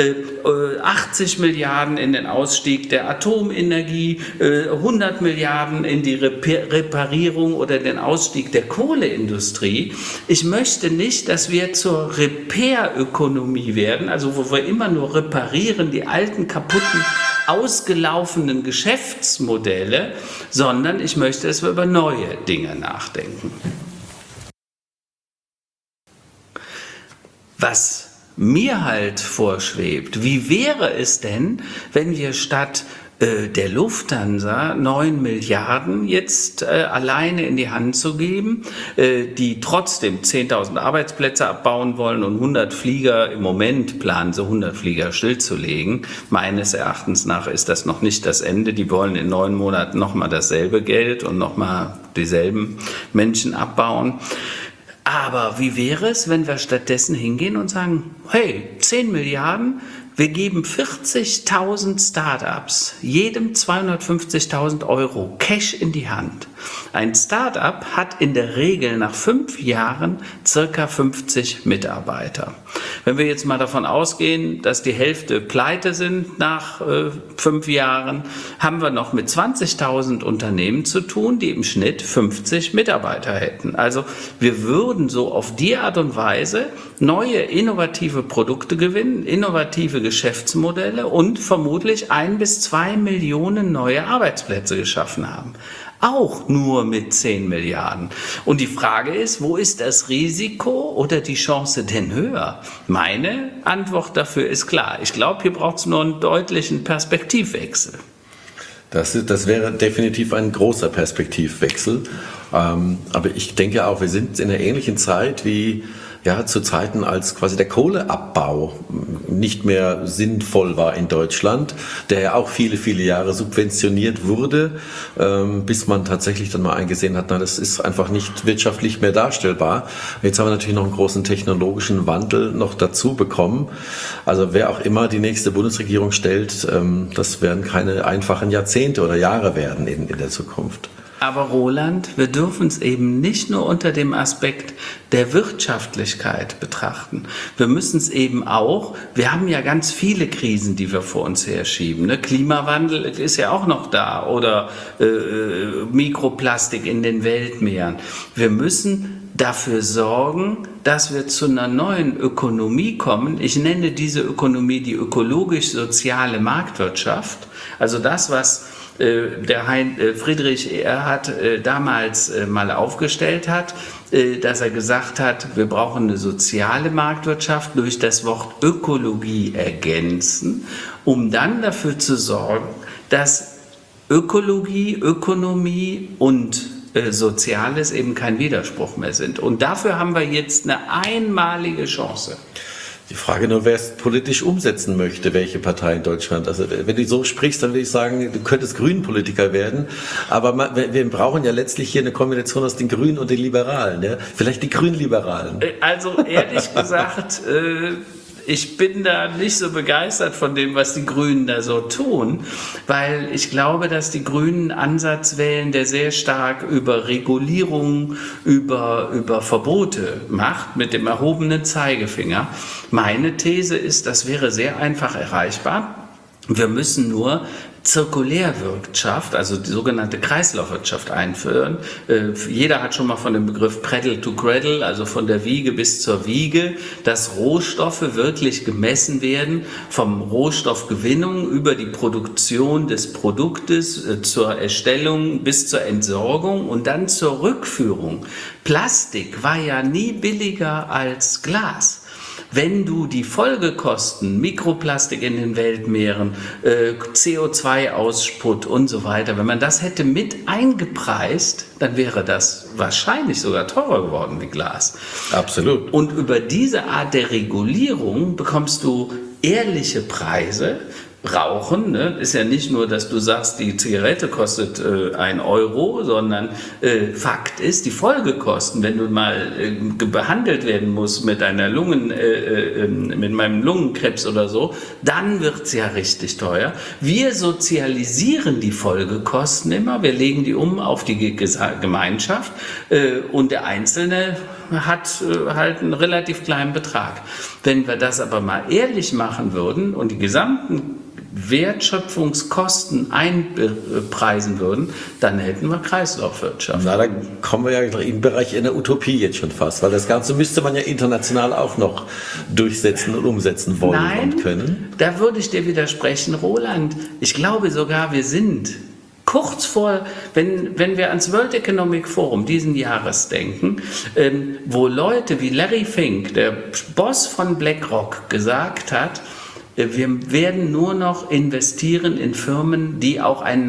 80 Milliarden in den Ausstieg der Atomenergie, 100 Milliarden in die Reparierung oder den Ausstieg der Kohleindustrie. Ich möchte nicht, dass wir zur Repair-Ökonomie werden, also wo wir immer nur reparieren, die alten, kaputten, ausgelaufenen Geschäftsmodelle, sondern ich möchte, dass wir über neue Dinge nachdenken. Was mir halt vorschwebt, wie wäre es denn, wenn wir statt der Lufthansa 9 Milliarden jetzt alleine in die Hand zu geben, die trotzdem 10.000 Arbeitsplätze abbauen wollen und 100 Flieger, im Moment planen sie 100 Flieger stillzulegen. Meines Erachtens nach ist das noch nicht das Ende. Die wollen in 9 Monaten nochmal dasselbe Geld und nochmal dieselben Menschen abbauen. Aber wie wäre es, wenn wir stattdessen hingehen und sagen, hey, 10 Milliarden, wir geben 40.000 Startups, jedem 250.000 Euro Cash in die Hand. Ein Startup hat in der Regel nach 5 Jahren circa 50 Mitarbeiter. Wenn wir jetzt mal davon ausgehen, dass die Hälfte pleite sind nach 5 Jahren, haben wir noch mit 20.000 Unternehmen zu tun, die im Schnitt 50 Mitarbeiter hätten. Also wir würden so auf die Art und Weise neue innovative Produkte gewinnen, innovative Geschäftsmodelle und vermutlich 1 bis 2 Millionen neue Arbeitsplätze geschaffen haben. Auch nur mit 10 Milliarden. Und die Frage ist, wo ist das Risiko oder die Chance denn höher? Meine Antwort dafür ist klar. Ich glaube, hier braucht es nur einen deutlichen Perspektivwechsel. Das wäre definitiv ein großer Perspektivwechsel. Aber ich denke auch, wir sind in einer ähnlichen Zeit wie zu Zeiten, als quasi der Kohleabbau nicht mehr sinnvoll war in Deutschland, der ja auch viele, viele Jahre subventioniert wurde, bis man tatsächlich dann mal eingesehen hat, das ist einfach nicht wirtschaftlich mehr darstellbar. Jetzt haben wir natürlich noch einen großen technologischen Wandel noch dazu bekommen. Also wer auch immer die nächste Bundesregierung stellt, das werden keine einfachen Jahrzehnte oder Jahre werden in der Zukunft. Aber Roland, wir dürfen es eben nicht nur unter dem Aspekt der Wirtschaftlichkeit betrachten. Wir müssen es eben auch, wir haben ja ganz viele Krisen, die wir vor uns herschieben. Ne? Klimawandel ist ja auch noch da oder Mikroplastik in den Weltmeeren. Wir müssen dafür sorgen, dass wir zu einer neuen Ökonomie kommen. Ich nenne diese Ökonomie die ökologisch-soziale Marktwirtschaft. Also das, was der Friedrich Erhard damals mal aufgestellt hat, dass er gesagt hat, wir brauchen eine soziale Marktwirtschaft durch das Wort Ökologie ergänzen, um dann dafür zu sorgen, dass Ökologie, Ökonomie und Soziales eben kein Widerspruch mehr sind. Und dafür haben wir jetzt eine einmalige Chance. Die Frage nur, wer es politisch umsetzen möchte, welche Partei in Deutschland. Also wenn du so sprichst, dann würde ich sagen, du könntest Grünen-Politiker werden. Aber wir brauchen ja letztlich hier eine Kombination aus den Grünen und den Liberalen. Ja? Vielleicht die Grünliberalen. Also ehrlich gesagt, ich bin da nicht so begeistert von dem, was die Grünen da so tun, weil ich glaube, dass die Grünen einen Ansatz wählen, der sehr stark über Regulierung, über Verbote macht, mit dem erhobenen Zeigefinger. Meine These ist, das wäre sehr einfach erreichbar. Wir müssen nur Zirkulärwirtschaft, also die sogenannte Kreislaufwirtschaft einführen. Jeder hat schon mal von dem Begriff Cradle to Cradle, also von der Wiege bis zur Wiege, dass Rohstoffe wirklich gemessen werden, vom Rohstoffgewinnung über die Produktion des Produktes zur Erstellung bis zur Entsorgung und dann zur Rückführung. Plastik war ja nie billiger als Glas. Wenn du die Folgekosten, Mikroplastik in den Weltmeeren, CO2-Aussputt und so weiter, wenn man das hätte mit eingepreist, dann wäre das wahrscheinlich sogar teurer geworden wie Glas. Absolut. Und über diese Art der Regulierung bekommst du ehrliche Preise. Rauchen, ne? Ist ja nicht nur, dass du sagst, die Zigarette kostet 1 Euro, sondern Fakt ist, die Folgekosten, wenn du mal behandelt werden musst mit einer mit meinem Lungenkrebs oder so, dann wird's ja richtig teuer. Wir sozialisieren die Folgekosten immer, wir legen die um auf die Gemeinschaft und der Einzelne hat halt einen relativ kleinen Betrag. Wenn wir das aber mal ehrlich machen würden und die gesamten Wertschöpfungskosten einpreisen würden, dann hätten wir Kreislaufwirtschaft. Na, da kommen wir ja im Bereich einer Utopie jetzt schon fast, weil das Ganze müsste man ja international auch noch durchsetzen und umsetzen wollen und können. Da würde ich dir widersprechen, Roland. Ich glaube sogar, wir sind kurz vor, wenn wir ans World Economic Forum diesen Jahres denken, wo Leute wie Larry Fink, der Boss von BlackRock, gesagt hat, wir werden nur noch investieren in Firmen, die auch einen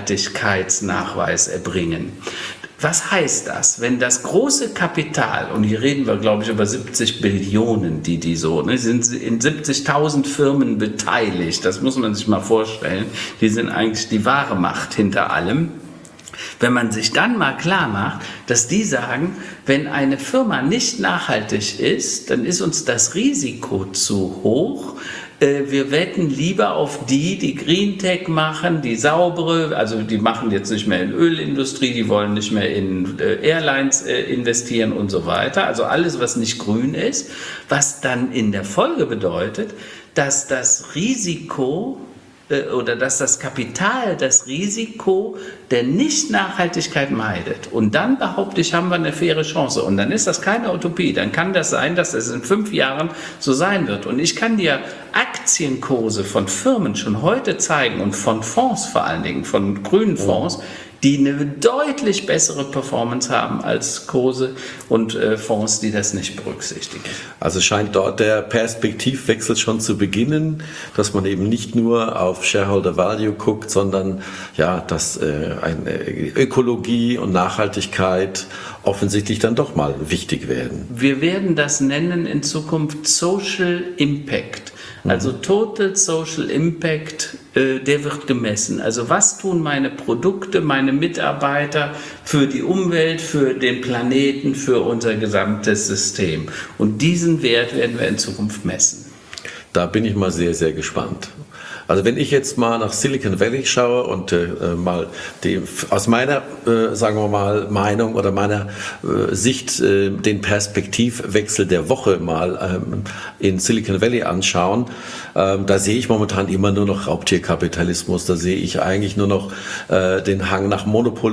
Nachhaltigkeitsnachweis erbringen. Was heißt das? Wenn das große Kapital, und hier reden wir, glaube ich, über 70 Billionen, die so, sind in 70.000 Firmen beteiligt, das muss man sich mal vorstellen, die sind eigentlich die wahre Macht hinter allem. Wenn man sich dann mal klar macht, dass die sagen, wenn eine Firma nicht nachhaltig ist, dann ist uns das Risiko zu hoch. Wir wetten lieber auf die Green Tech machen, die saubere, also die machen jetzt nicht mehr in Ölindustrie, die wollen nicht mehr in Airlines investieren und so weiter. Also alles, was nicht grün ist, was dann in der Folge bedeutet, dass das Risiko oder dass das Kapital das Risiko der Nicht-Nachhaltigkeit meidet. Und dann behaupte ich, haben wir eine faire Chance. Und dann ist das keine Utopie. Dann kann das sein, dass es in 5 Jahren so sein wird. Und ich kann dir Aktienkurse von Firmen schon heute zeigen und von Fonds vor allen Dingen, von grünen Fonds, die eine deutlich bessere Performance haben als Kurse und Fonds, die das nicht berücksichtigen. Also scheint dort der Perspektivwechsel schon zu beginnen, dass man eben nicht nur auf Shareholder Value guckt, sondern ja, dass eine Ökologie und Nachhaltigkeit offensichtlich dann doch mal wichtig werden. Wir werden das nennen in Zukunft Social Impact. Also Total Social Impact, der wird gemessen. Also was tun meine Produkte, meine Mitarbeiter für die Umwelt, für den Planeten, für unser gesamtes System. Und diesen Wert werden wir in Zukunft messen. Da bin ich mal sehr, sehr gespannt. Also wenn ich jetzt mal nach Silicon Valley schaue und mal aus meiner, sagen wir mal, Meinung oder meiner Sicht den Perspektivwechsel der Woche mal in Silicon Valley anschauen, da sehe ich momentan immer nur noch Raubtierkapitalismus, da sehe ich eigentlich nur noch den Hang nach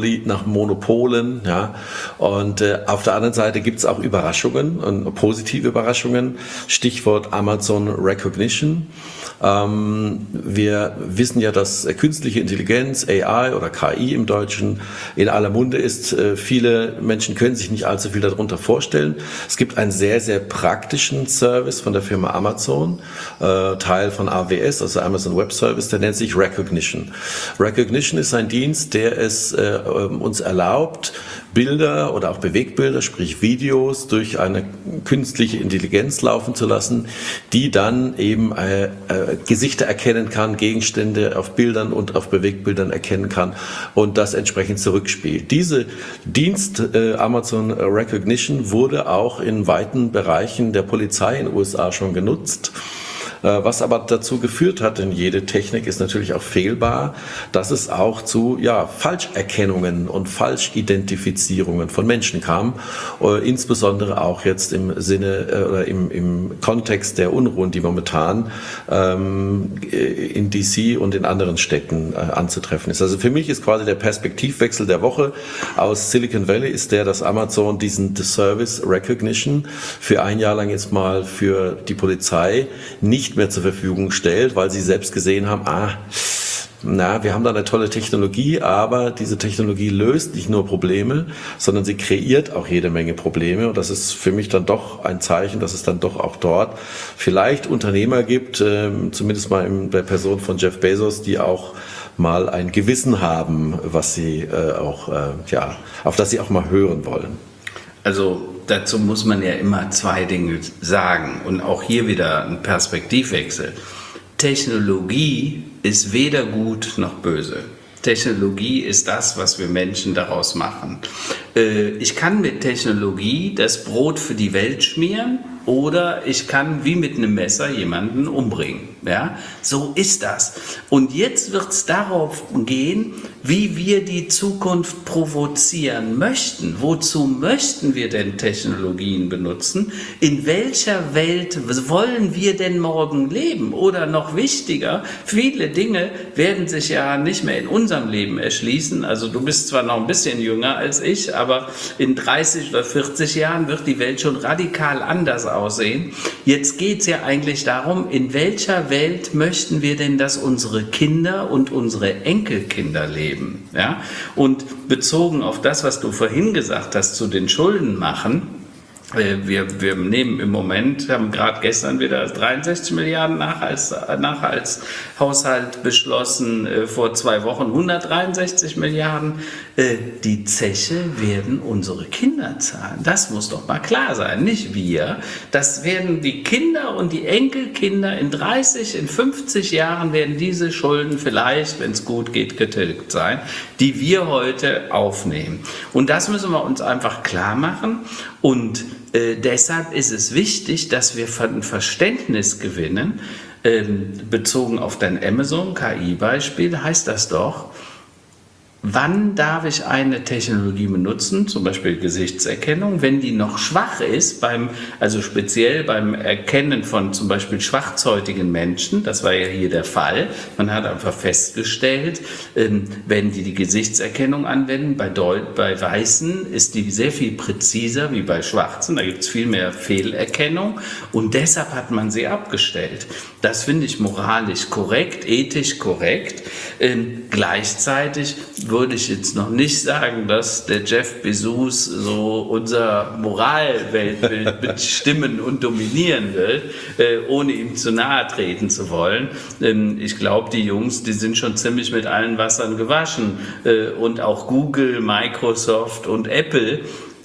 Monopolen, ja. Und auf der anderen Seite gibt es auch Überraschungen und positive Überraschungen. Stichwort Amazon Recognition. Wir wissen ja, dass künstliche Intelligenz, AI oder KI im Deutschen in aller Munde ist. Viele Menschen können sich nicht allzu viel darunter vorstellen. Es gibt einen sehr, sehr praktischen Service von der Firma Amazon, Teil von AWS, also Amazon Web Service, der nennt sich Recognition. Recognition ist ein Dienst, der es uns erlaubt, Bilder oder auch Bewegbilder, sprich Videos, durch eine künstliche Intelligenz laufen zu lassen, die dann eben Gesichter erkennen kann, Gegenstände auf Bildern und auf Bewegbildern erkennen kann und das entsprechend zurückspielt. Diese Dienst Amazon Recognition wurde auch in weiten Bereichen der Polizei in den USA schon genutzt. Was aber dazu geführt hat, denn jede Technik ist natürlich auch fehlbar, dass es auch zu Falscherkennungen und Falschidentifizierungen von Menschen kam, insbesondere auch jetzt im Sinne oder im Kontext der Unruhen, die momentan in DC und in anderen Städten anzutreffen ist. Also für mich ist quasi der Perspektivwechsel der Woche aus Silicon Valley ist der, dass Amazon diesen Service Recognition für ein Jahr lang jetzt mal für die Polizei nicht mehr zur Verfügung stellt, weil sie selbst gesehen haben, wir haben da eine tolle Technologie, aber diese Technologie löst nicht nur Probleme, sondern sie kreiert auch jede Menge Probleme und das ist für mich dann doch ein Zeichen, dass es dann doch auch dort vielleicht Unternehmer gibt, zumindest mal in der Person von Jeff Bezos, die auch mal ein Gewissen haben, was sie auf das sie auch mal hören wollen. Also dazu muss man ja immer 2 Dinge sagen und auch hier wieder ein Perspektivwechsel. Technologie ist weder gut noch böse. Technologie ist das, was wir Menschen daraus machen. Ich kann mit Technologie das Brot für die Welt schmieren oder ich kann wie mit einem Messer jemanden umbringen. Ja? So ist das. Und jetzt wird es darauf gehen, wie wir die Zukunft provozieren möchten. Wozu möchten wir denn Technologien benutzen? In welcher Welt wollen wir denn morgen leben? Oder noch wichtiger, viele Dinge werden sich ja nicht mehr in unserem Leben erschließen. Also du bist zwar noch ein bisschen jünger als ich, aber in 30 oder 40 Jahren wird die Welt schon radikal anders aussehen. Jetzt geht es ja eigentlich darum, in welcher Welt möchten wir denn, dass unsere Kinder und unsere Enkelkinder leben? Ja? Und bezogen auf das, was du vorhin gesagt hast, zu den Schulden machen, wir nehmen im Moment, haben gerade gestern wieder 63 Milliarden Nachhaltshaushalt beschlossen, vor 2 Wochen 163 Milliarden. Die Zeche werden unsere Kinder zahlen. Das muss doch mal klar sein, nicht wir. Das werden die Kinder und die Enkelkinder in 30, in 50 Jahren werden diese Schulden vielleicht, wenn es gut geht, getilgt sein, die wir heute aufnehmen. Und das müssen wir uns einfach klar machen. Und deshalb ist es wichtig, dass wir ein Verständnis gewinnen. Bezogen auf dein Amazon-KI-Beispiel heißt das doch, wann darf ich eine Technologie benutzen, zum Beispiel Gesichtserkennung, wenn die noch schwach ist, also speziell beim Erkennen von zum Beispiel schwarzhäutigen Menschen, das war ja hier der Fall, man hat einfach festgestellt, wenn die Gesichtserkennung anwenden, bei Weißen ist die sehr viel präziser wie bei Schwarzen, da gibt es viel mehr Fehlerkennung und deshalb hat man sie abgestellt. Das finde ich moralisch korrekt, ethisch korrekt. Gleichzeitig würde ich jetzt noch nicht sagen, dass der Jeff Bezos so unser Moralweltbild bestimmen und dominieren will, ohne ihm zu nahe treten zu wollen. Ich glaube, die Jungs, die sind schon ziemlich mit allen Wassern gewaschen. Und auch Google, Microsoft und Apple,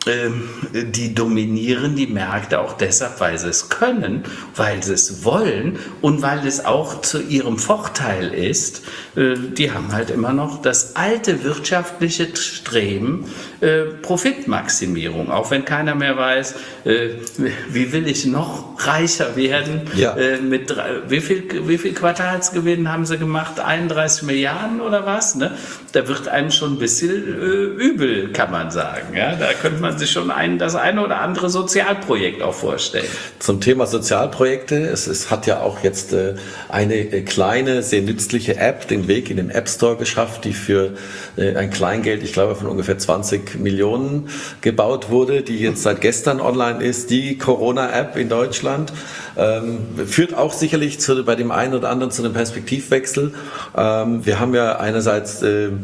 die dominieren die Märkte auch deshalb, weil sie es können, weil sie es wollen und weil es auch zu ihrem Vorteil ist. Die haben halt immer noch das alte wirtschaftliche Streben, Profitmaximierung, auch wenn keiner mehr weiß, wie will ich noch reicher werden. Ja. Wie viel Quartalsgewinn haben sie gemacht? 31 Milliarden oder was? Ne? Da wird einem schon ein bisschen übel, kann man sagen. Ja? Da könnte man sich schon das eine oder andere Sozialprojekt auch vorstellen. Zum Thema Sozialprojekte, es hat ja auch jetzt eine kleine, sehr nützliche App den Weg in den App Store geschafft, die für ein Kleingeld, ich glaube von ungefähr 20 Millionen gebaut wurde, die jetzt seit gestern online ist, die Corona-App in Deutschland. Führt auch sicherlich bei dem einen oder anderen zu einem Perspektivwechsel. Wir haben ja einerseits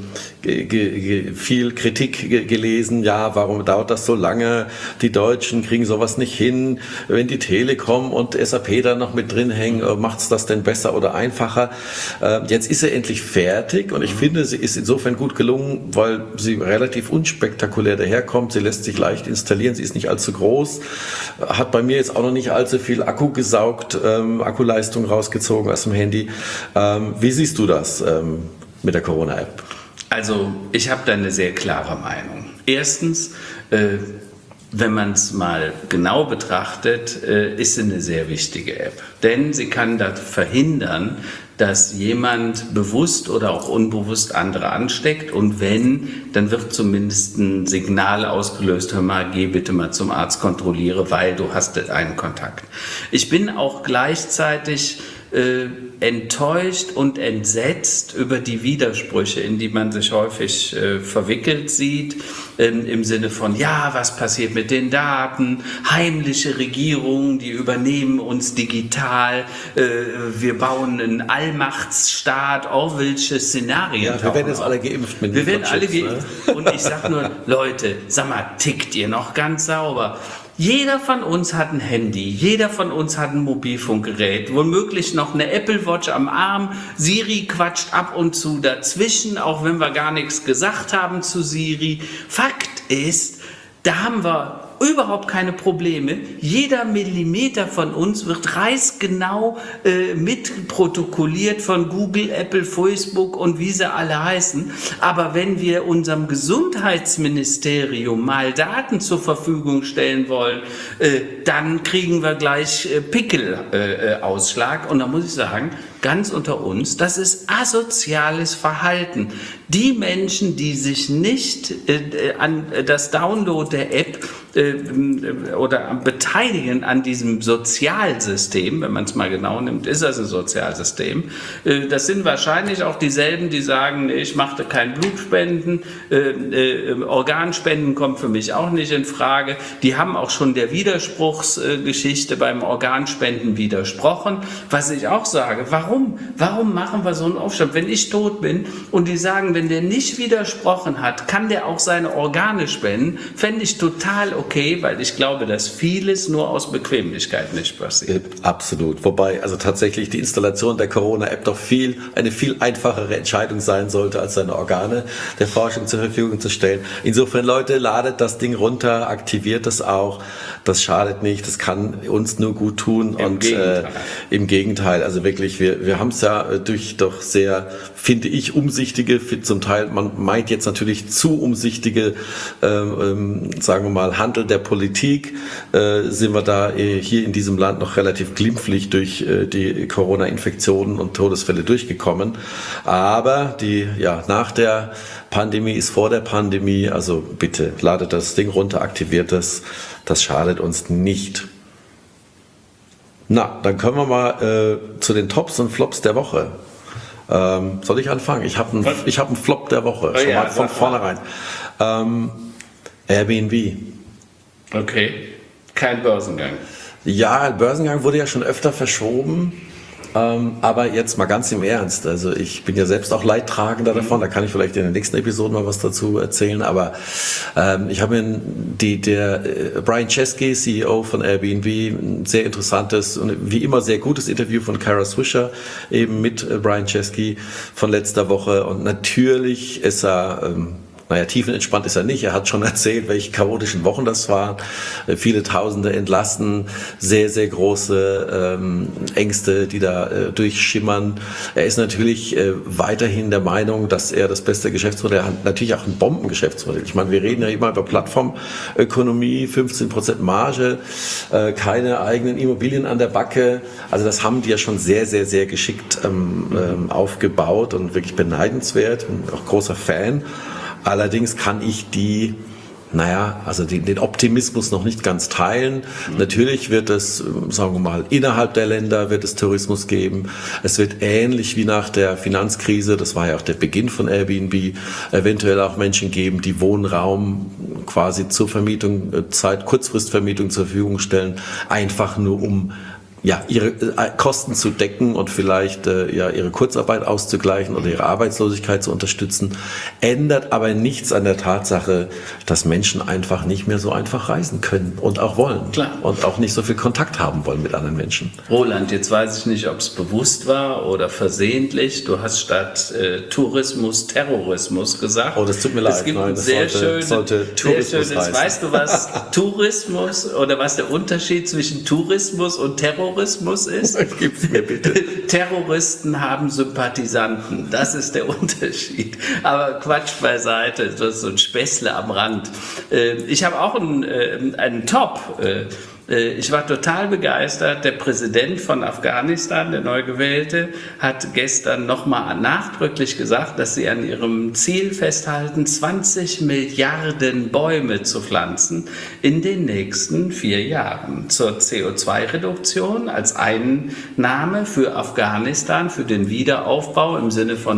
viel Kritik gelesen, ja, warum dauert das so lange? Die Deutschen kriegen sowas nicht hin. Wenn die Telekom und SAP da noch mit drin hängen, macht es das denn besser oder einfacher? Jetzt ist sie endlich fertig und ich finde, sie ist insofern gut gelungen, weil sie relativ unspektakulär daherkommt. Sie lässt sich leicht installieren, sie ist nicht allzu groß, hat bei mir jetzt auch noch nicht allzu viel Akku gesaugt, Akkuleistung rausgezogen aus dem Handy. Wie siehst du das mit der Corona-App? Also ich habe da eine sehr klare Meinung. Erstens, wenn man es mal genau betrachtet, ist sie eine sehr wichtige App. Denn sie kann das verhindern, dass jemand bewusst oder auch unbewusst andere ansteckt. Und wenn, dann wird zumindest ein Signal ausgelöst, hör mal, geh bitte mal zum Arzt, kontrolliere, weil du hast einen Kontakt. Ich bin auch gleichzeitig enttäuscht und entsetzt über die Widersprüche, in die man sich häufig verwickelt sieht, im Sinne von, ja, was passiert mit den Daten, heimliche Regierungen, die übernehmen uns digital, wir bauen einen Allmachtsstaat, welche Szenarien. Ja, wir werden jetzt alle geimpft mit Wir werden alle geimpft. Ne? Und ich sage nur, Leute, sag mal, tickt ihr noch ganz sauber? Jeder von uns hat ein Handy, jeder von uns hat ein Mobilfunkgerät, womöglich noch eine Apple Watch am Arm. Siri quatscht ab und zu dazwischen, auch wenn wir gar nichts gesagt haben zu Siri. Fakt ist, da haben wir überhaupt keine Probleme. Jeder Millimeter von uns wird reißgenau mitprotokolliert von Google, Apple, Facebook und wie sie alle heißen. Aber wenn wir unserem Gesundheitsministerium mal Daten zur Verfügung stellen wollen, dann kriegen wir gleich Pickelausschlag. Und da muss ich sagen, ganz unter uns, das ist asoziales Verhalten. Die Menschen, die sich nicht an das Download der App oder beteiligen an diesem Sozialsystem, wenn man es mal genau nimmt, ist das ein Sozialsystem. Das sind wahrscheinlich auch dieselben, die sagen, ich machte kein Blutspenden, Organspenden kommt für mich auch nicht in Frage. Die haben auch schon der Widerspruchsgeschichte beim Organspenden widersprochen. Was ich auch sage, warum machen wir so einen Aufstand? Wenn ich tot bin und die sagen, wenn der nicht widersprochen hat, kann der auch seine Organe spenden, fände ich total okay, weil ich glaube, dass vieles nur aus Bequemlichkeit nicht passiert. Absolut. Wobei also tatsächlich die Installation der Corona-App doch eine viel einfachere Entscheidung sein sollte, als seine Organe der Forschung zur Verfügung zu stellen. Insofern, Leute, ladet das Ding runter, aktiviert das auch. Das schadet nicht, das kann uns nur gut tun. Im Gegenteil, also wirklich, wir haben es ja durch doch sehr, finde ich, umsichtige, zum Teil, man meint jetzt natürlich zu umsichtige, sagen wir mal, Handel der Politik, sind wir da hier in diesem Land noch relativ glimpflich durch die Corona-Infektionen und Todesfälle durchgekommen. Aber nach der Pandemie ist vor der Pandemie, also bitte ladet das Ding runter, aktiviert das schadet uns nicht. Na, dann können wir mal zu den Tops und Flops der Woche. Soll ich anfangen? Ich habe einen Flop der Woche, schon mal von vornherein. Airbnb. Okay, kein Börsengang. Ja, Börsengang wurde ja schon öfter verschoben. Aber jetzt mal ganz im Ernst, also ich bin ja selbst auch Leidtragender davon, da kann ich vielleicht in der nächsten Episode mal was dazu erzählen, aber ich habe mir der Brian Chesky, CEO von Airbnb, ein sehr interessantes und wie immer sehr gutes Interview von Kara Swisher eben mit Brian Chesky von letzter Woche, und natürlich ist er tiefenentspannt ist er nicht. Er hat schon erzählt, welche chaotischen Wochen das waren. Viele Tausende entlassen, sehr, sehr große Ängste, die da durchschimmern. Er ist natürlich weiterhin der Meinung, dass er das beste Geschäftsmodell hat. Natürlich auch ein Bombengeschäftsmodell. Ich meine, wir reden ja immer über Plattformökonomie, 15% Marge, keine eigenen Immobilien an der Backe. Also das haben die ja schon sehr, sehr, sehr geschickt aufgebaut und wirklich beneidenswert. Bin auch großer Fan. Allerdings kann ich den Optimismus noch nicht ganz teilen. Natürlich wird es, sagen wir mal, innerhalb der Länder wird es Tourismus geben. Es wird ähnlich wie nach der Finanzkrise, das war ja auch der Beginn von Airbnb, eventuell auch Menschen geben, die Wohnraum quasi zur Vermietung, Kurzfristvermietung zur Verfügung stellen, einfach nur um ihre Kosten zu decken und vielleicht ihre Kurzarbeit auszugleichen oder ihre Arbeitslosigkeit zu unterstützen, ändert aber nichts an der Tatsache, dass Menschen einfach nicht mehr so einfach reisen können und auch wollen. Klar. Und auch nicht so viel Kontakt haben wollen mit anderen Menschen. Roland, jetzt weiß ich nicht, ob es bewusst war oder versehentlich. Du hast statt Tourismus Terrorismus gesagt. Oh, das tut mir leid. Es gibt Nein, sollte Tourismus heißen. Weißt du, was Tourismus oder was der Unterschied zwischen Tourismus und Terrorismus ist? Gib's mir bitte. Terroristen haben Sympathisanten. Das ist der Unterschied. Aber Quatsch beiseite. Das ist so ein Späßle am Rand. Ich habe auch einen Top. Ich war total begeistert. Der Präsident von Afghanistan, der neu gewählte, hat gestern nochmal nachdrücklich gesagt, dass sie an ihrem Ziel festhalten, 20 Milliarden Bäume zu pflanzen in den nächsten 4 Jahren. Zur CO2-Reduktion als Einnahme für Afghanistan, für den Wiederaufbau im Sinne von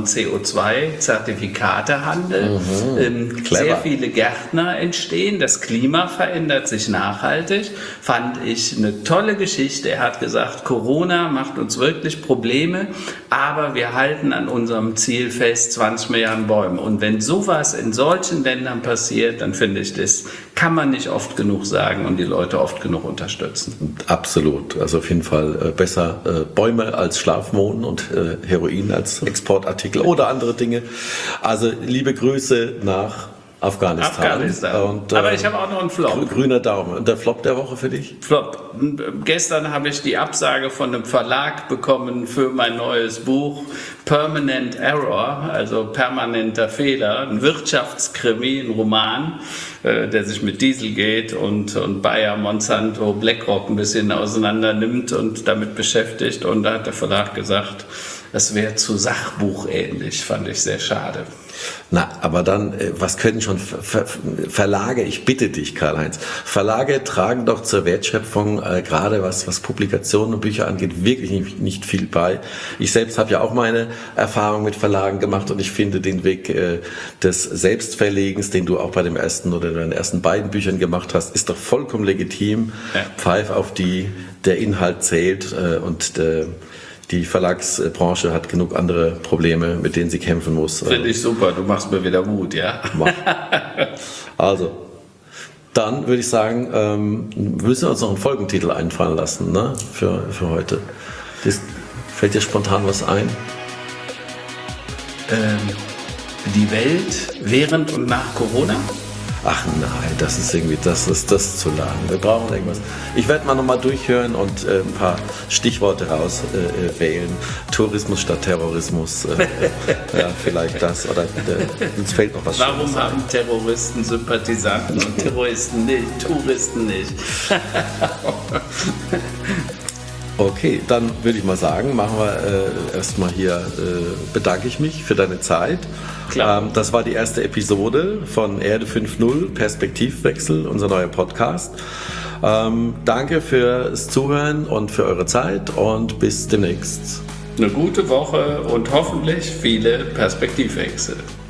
CO2-Zertifikatehandel. Sehr viele Gärtner entstehen. Das Klima verändert sich nachhaltig. Fand ich eine tolle Geschichte. Er hat gesagt, Corona macht uns wirklich Probleme, aber wir halten an unserem Ziel fest, 20 Milliarden Bäume. Und wenn sowas in solchen Ländern passiert, dann finde ich, das kann man nicht oft genug sagen und die Leute oft genug unterstützen. Absolut. Also auf jeden Fall besser Bäume als Schlafmohn und Heroin als Exportartikel oder andere Dinge. Also liebe Grüße nach Afghanistan. Und, aber ich habe auch noch einen Flop. Grüner Daumen. Und der Flop der Woche für dich? Flop. Gestern habe ich die Absage von einem Verlag bekommen für mein neues Buch Permanent Error, also permanenter Fehler, ein Wirtschaftskrimi, ein Roman, der sich mit Dieselgate und Bayer, Monsanto, BlackRock ein bisschen auseinander nimmt und damit beschäftigt. Und da hat der Verlag gesagt, das wäre zu Sachbuchähnlich, fand ich sehr schade. Na, aber dann, was können schon Verlage, ich bitte dich, Karl-Heinz, Verlage tragen doch zur Wertschöpfung, gerade was Publikationen und Bücher angeht, wirklich nicht viel bei. Ich selbst habe ja auch meine Erfahrung mit Verlagen gemacht und ich finde den Weg des Selbstverlegens, den du auch bei dem ersten oder deinen ersten beiden Büchern gemacht hast, ist doch vollkommen legitim. Ja. Pfeif auf die, der Inhalt zählt und die Verlagsbranche hat genug andere Probleme, mit denen sie kämpfen muss. Finde ich super, du machst mir wieder Mut, ja? Also, dann würde ich sagen, müssen wir uns noch einen Folgentitel einfallen lassen, ne? für heute. Fällt dir spontan was ein? Die Welt während und nach Corona? Ach nein, das ist zu lang. Wir brauchen irgendwas. Ich werde mal nochmal durchhören und ein paar Stichworte rauswählen. Tourismus statt Terrorismus. Ja, vielleicht das. Oder uns fällt noch was. Warum haben Terroristen Sympathisanten und Terroristen nicht, Touristen nicht? Okay, dann würde ich mal sagen, machen wir erstmal hier, bedanke ich mich für deine Zeit. Klar. Das war die erste Episode von Erde 5.0, Perspektivwechsel, unser neuer Podcast. Danke fürs Zuhören und für eure Zeit und bis demnächst. Eine gute Woche und hoffentlich viele Perspektivwechsel.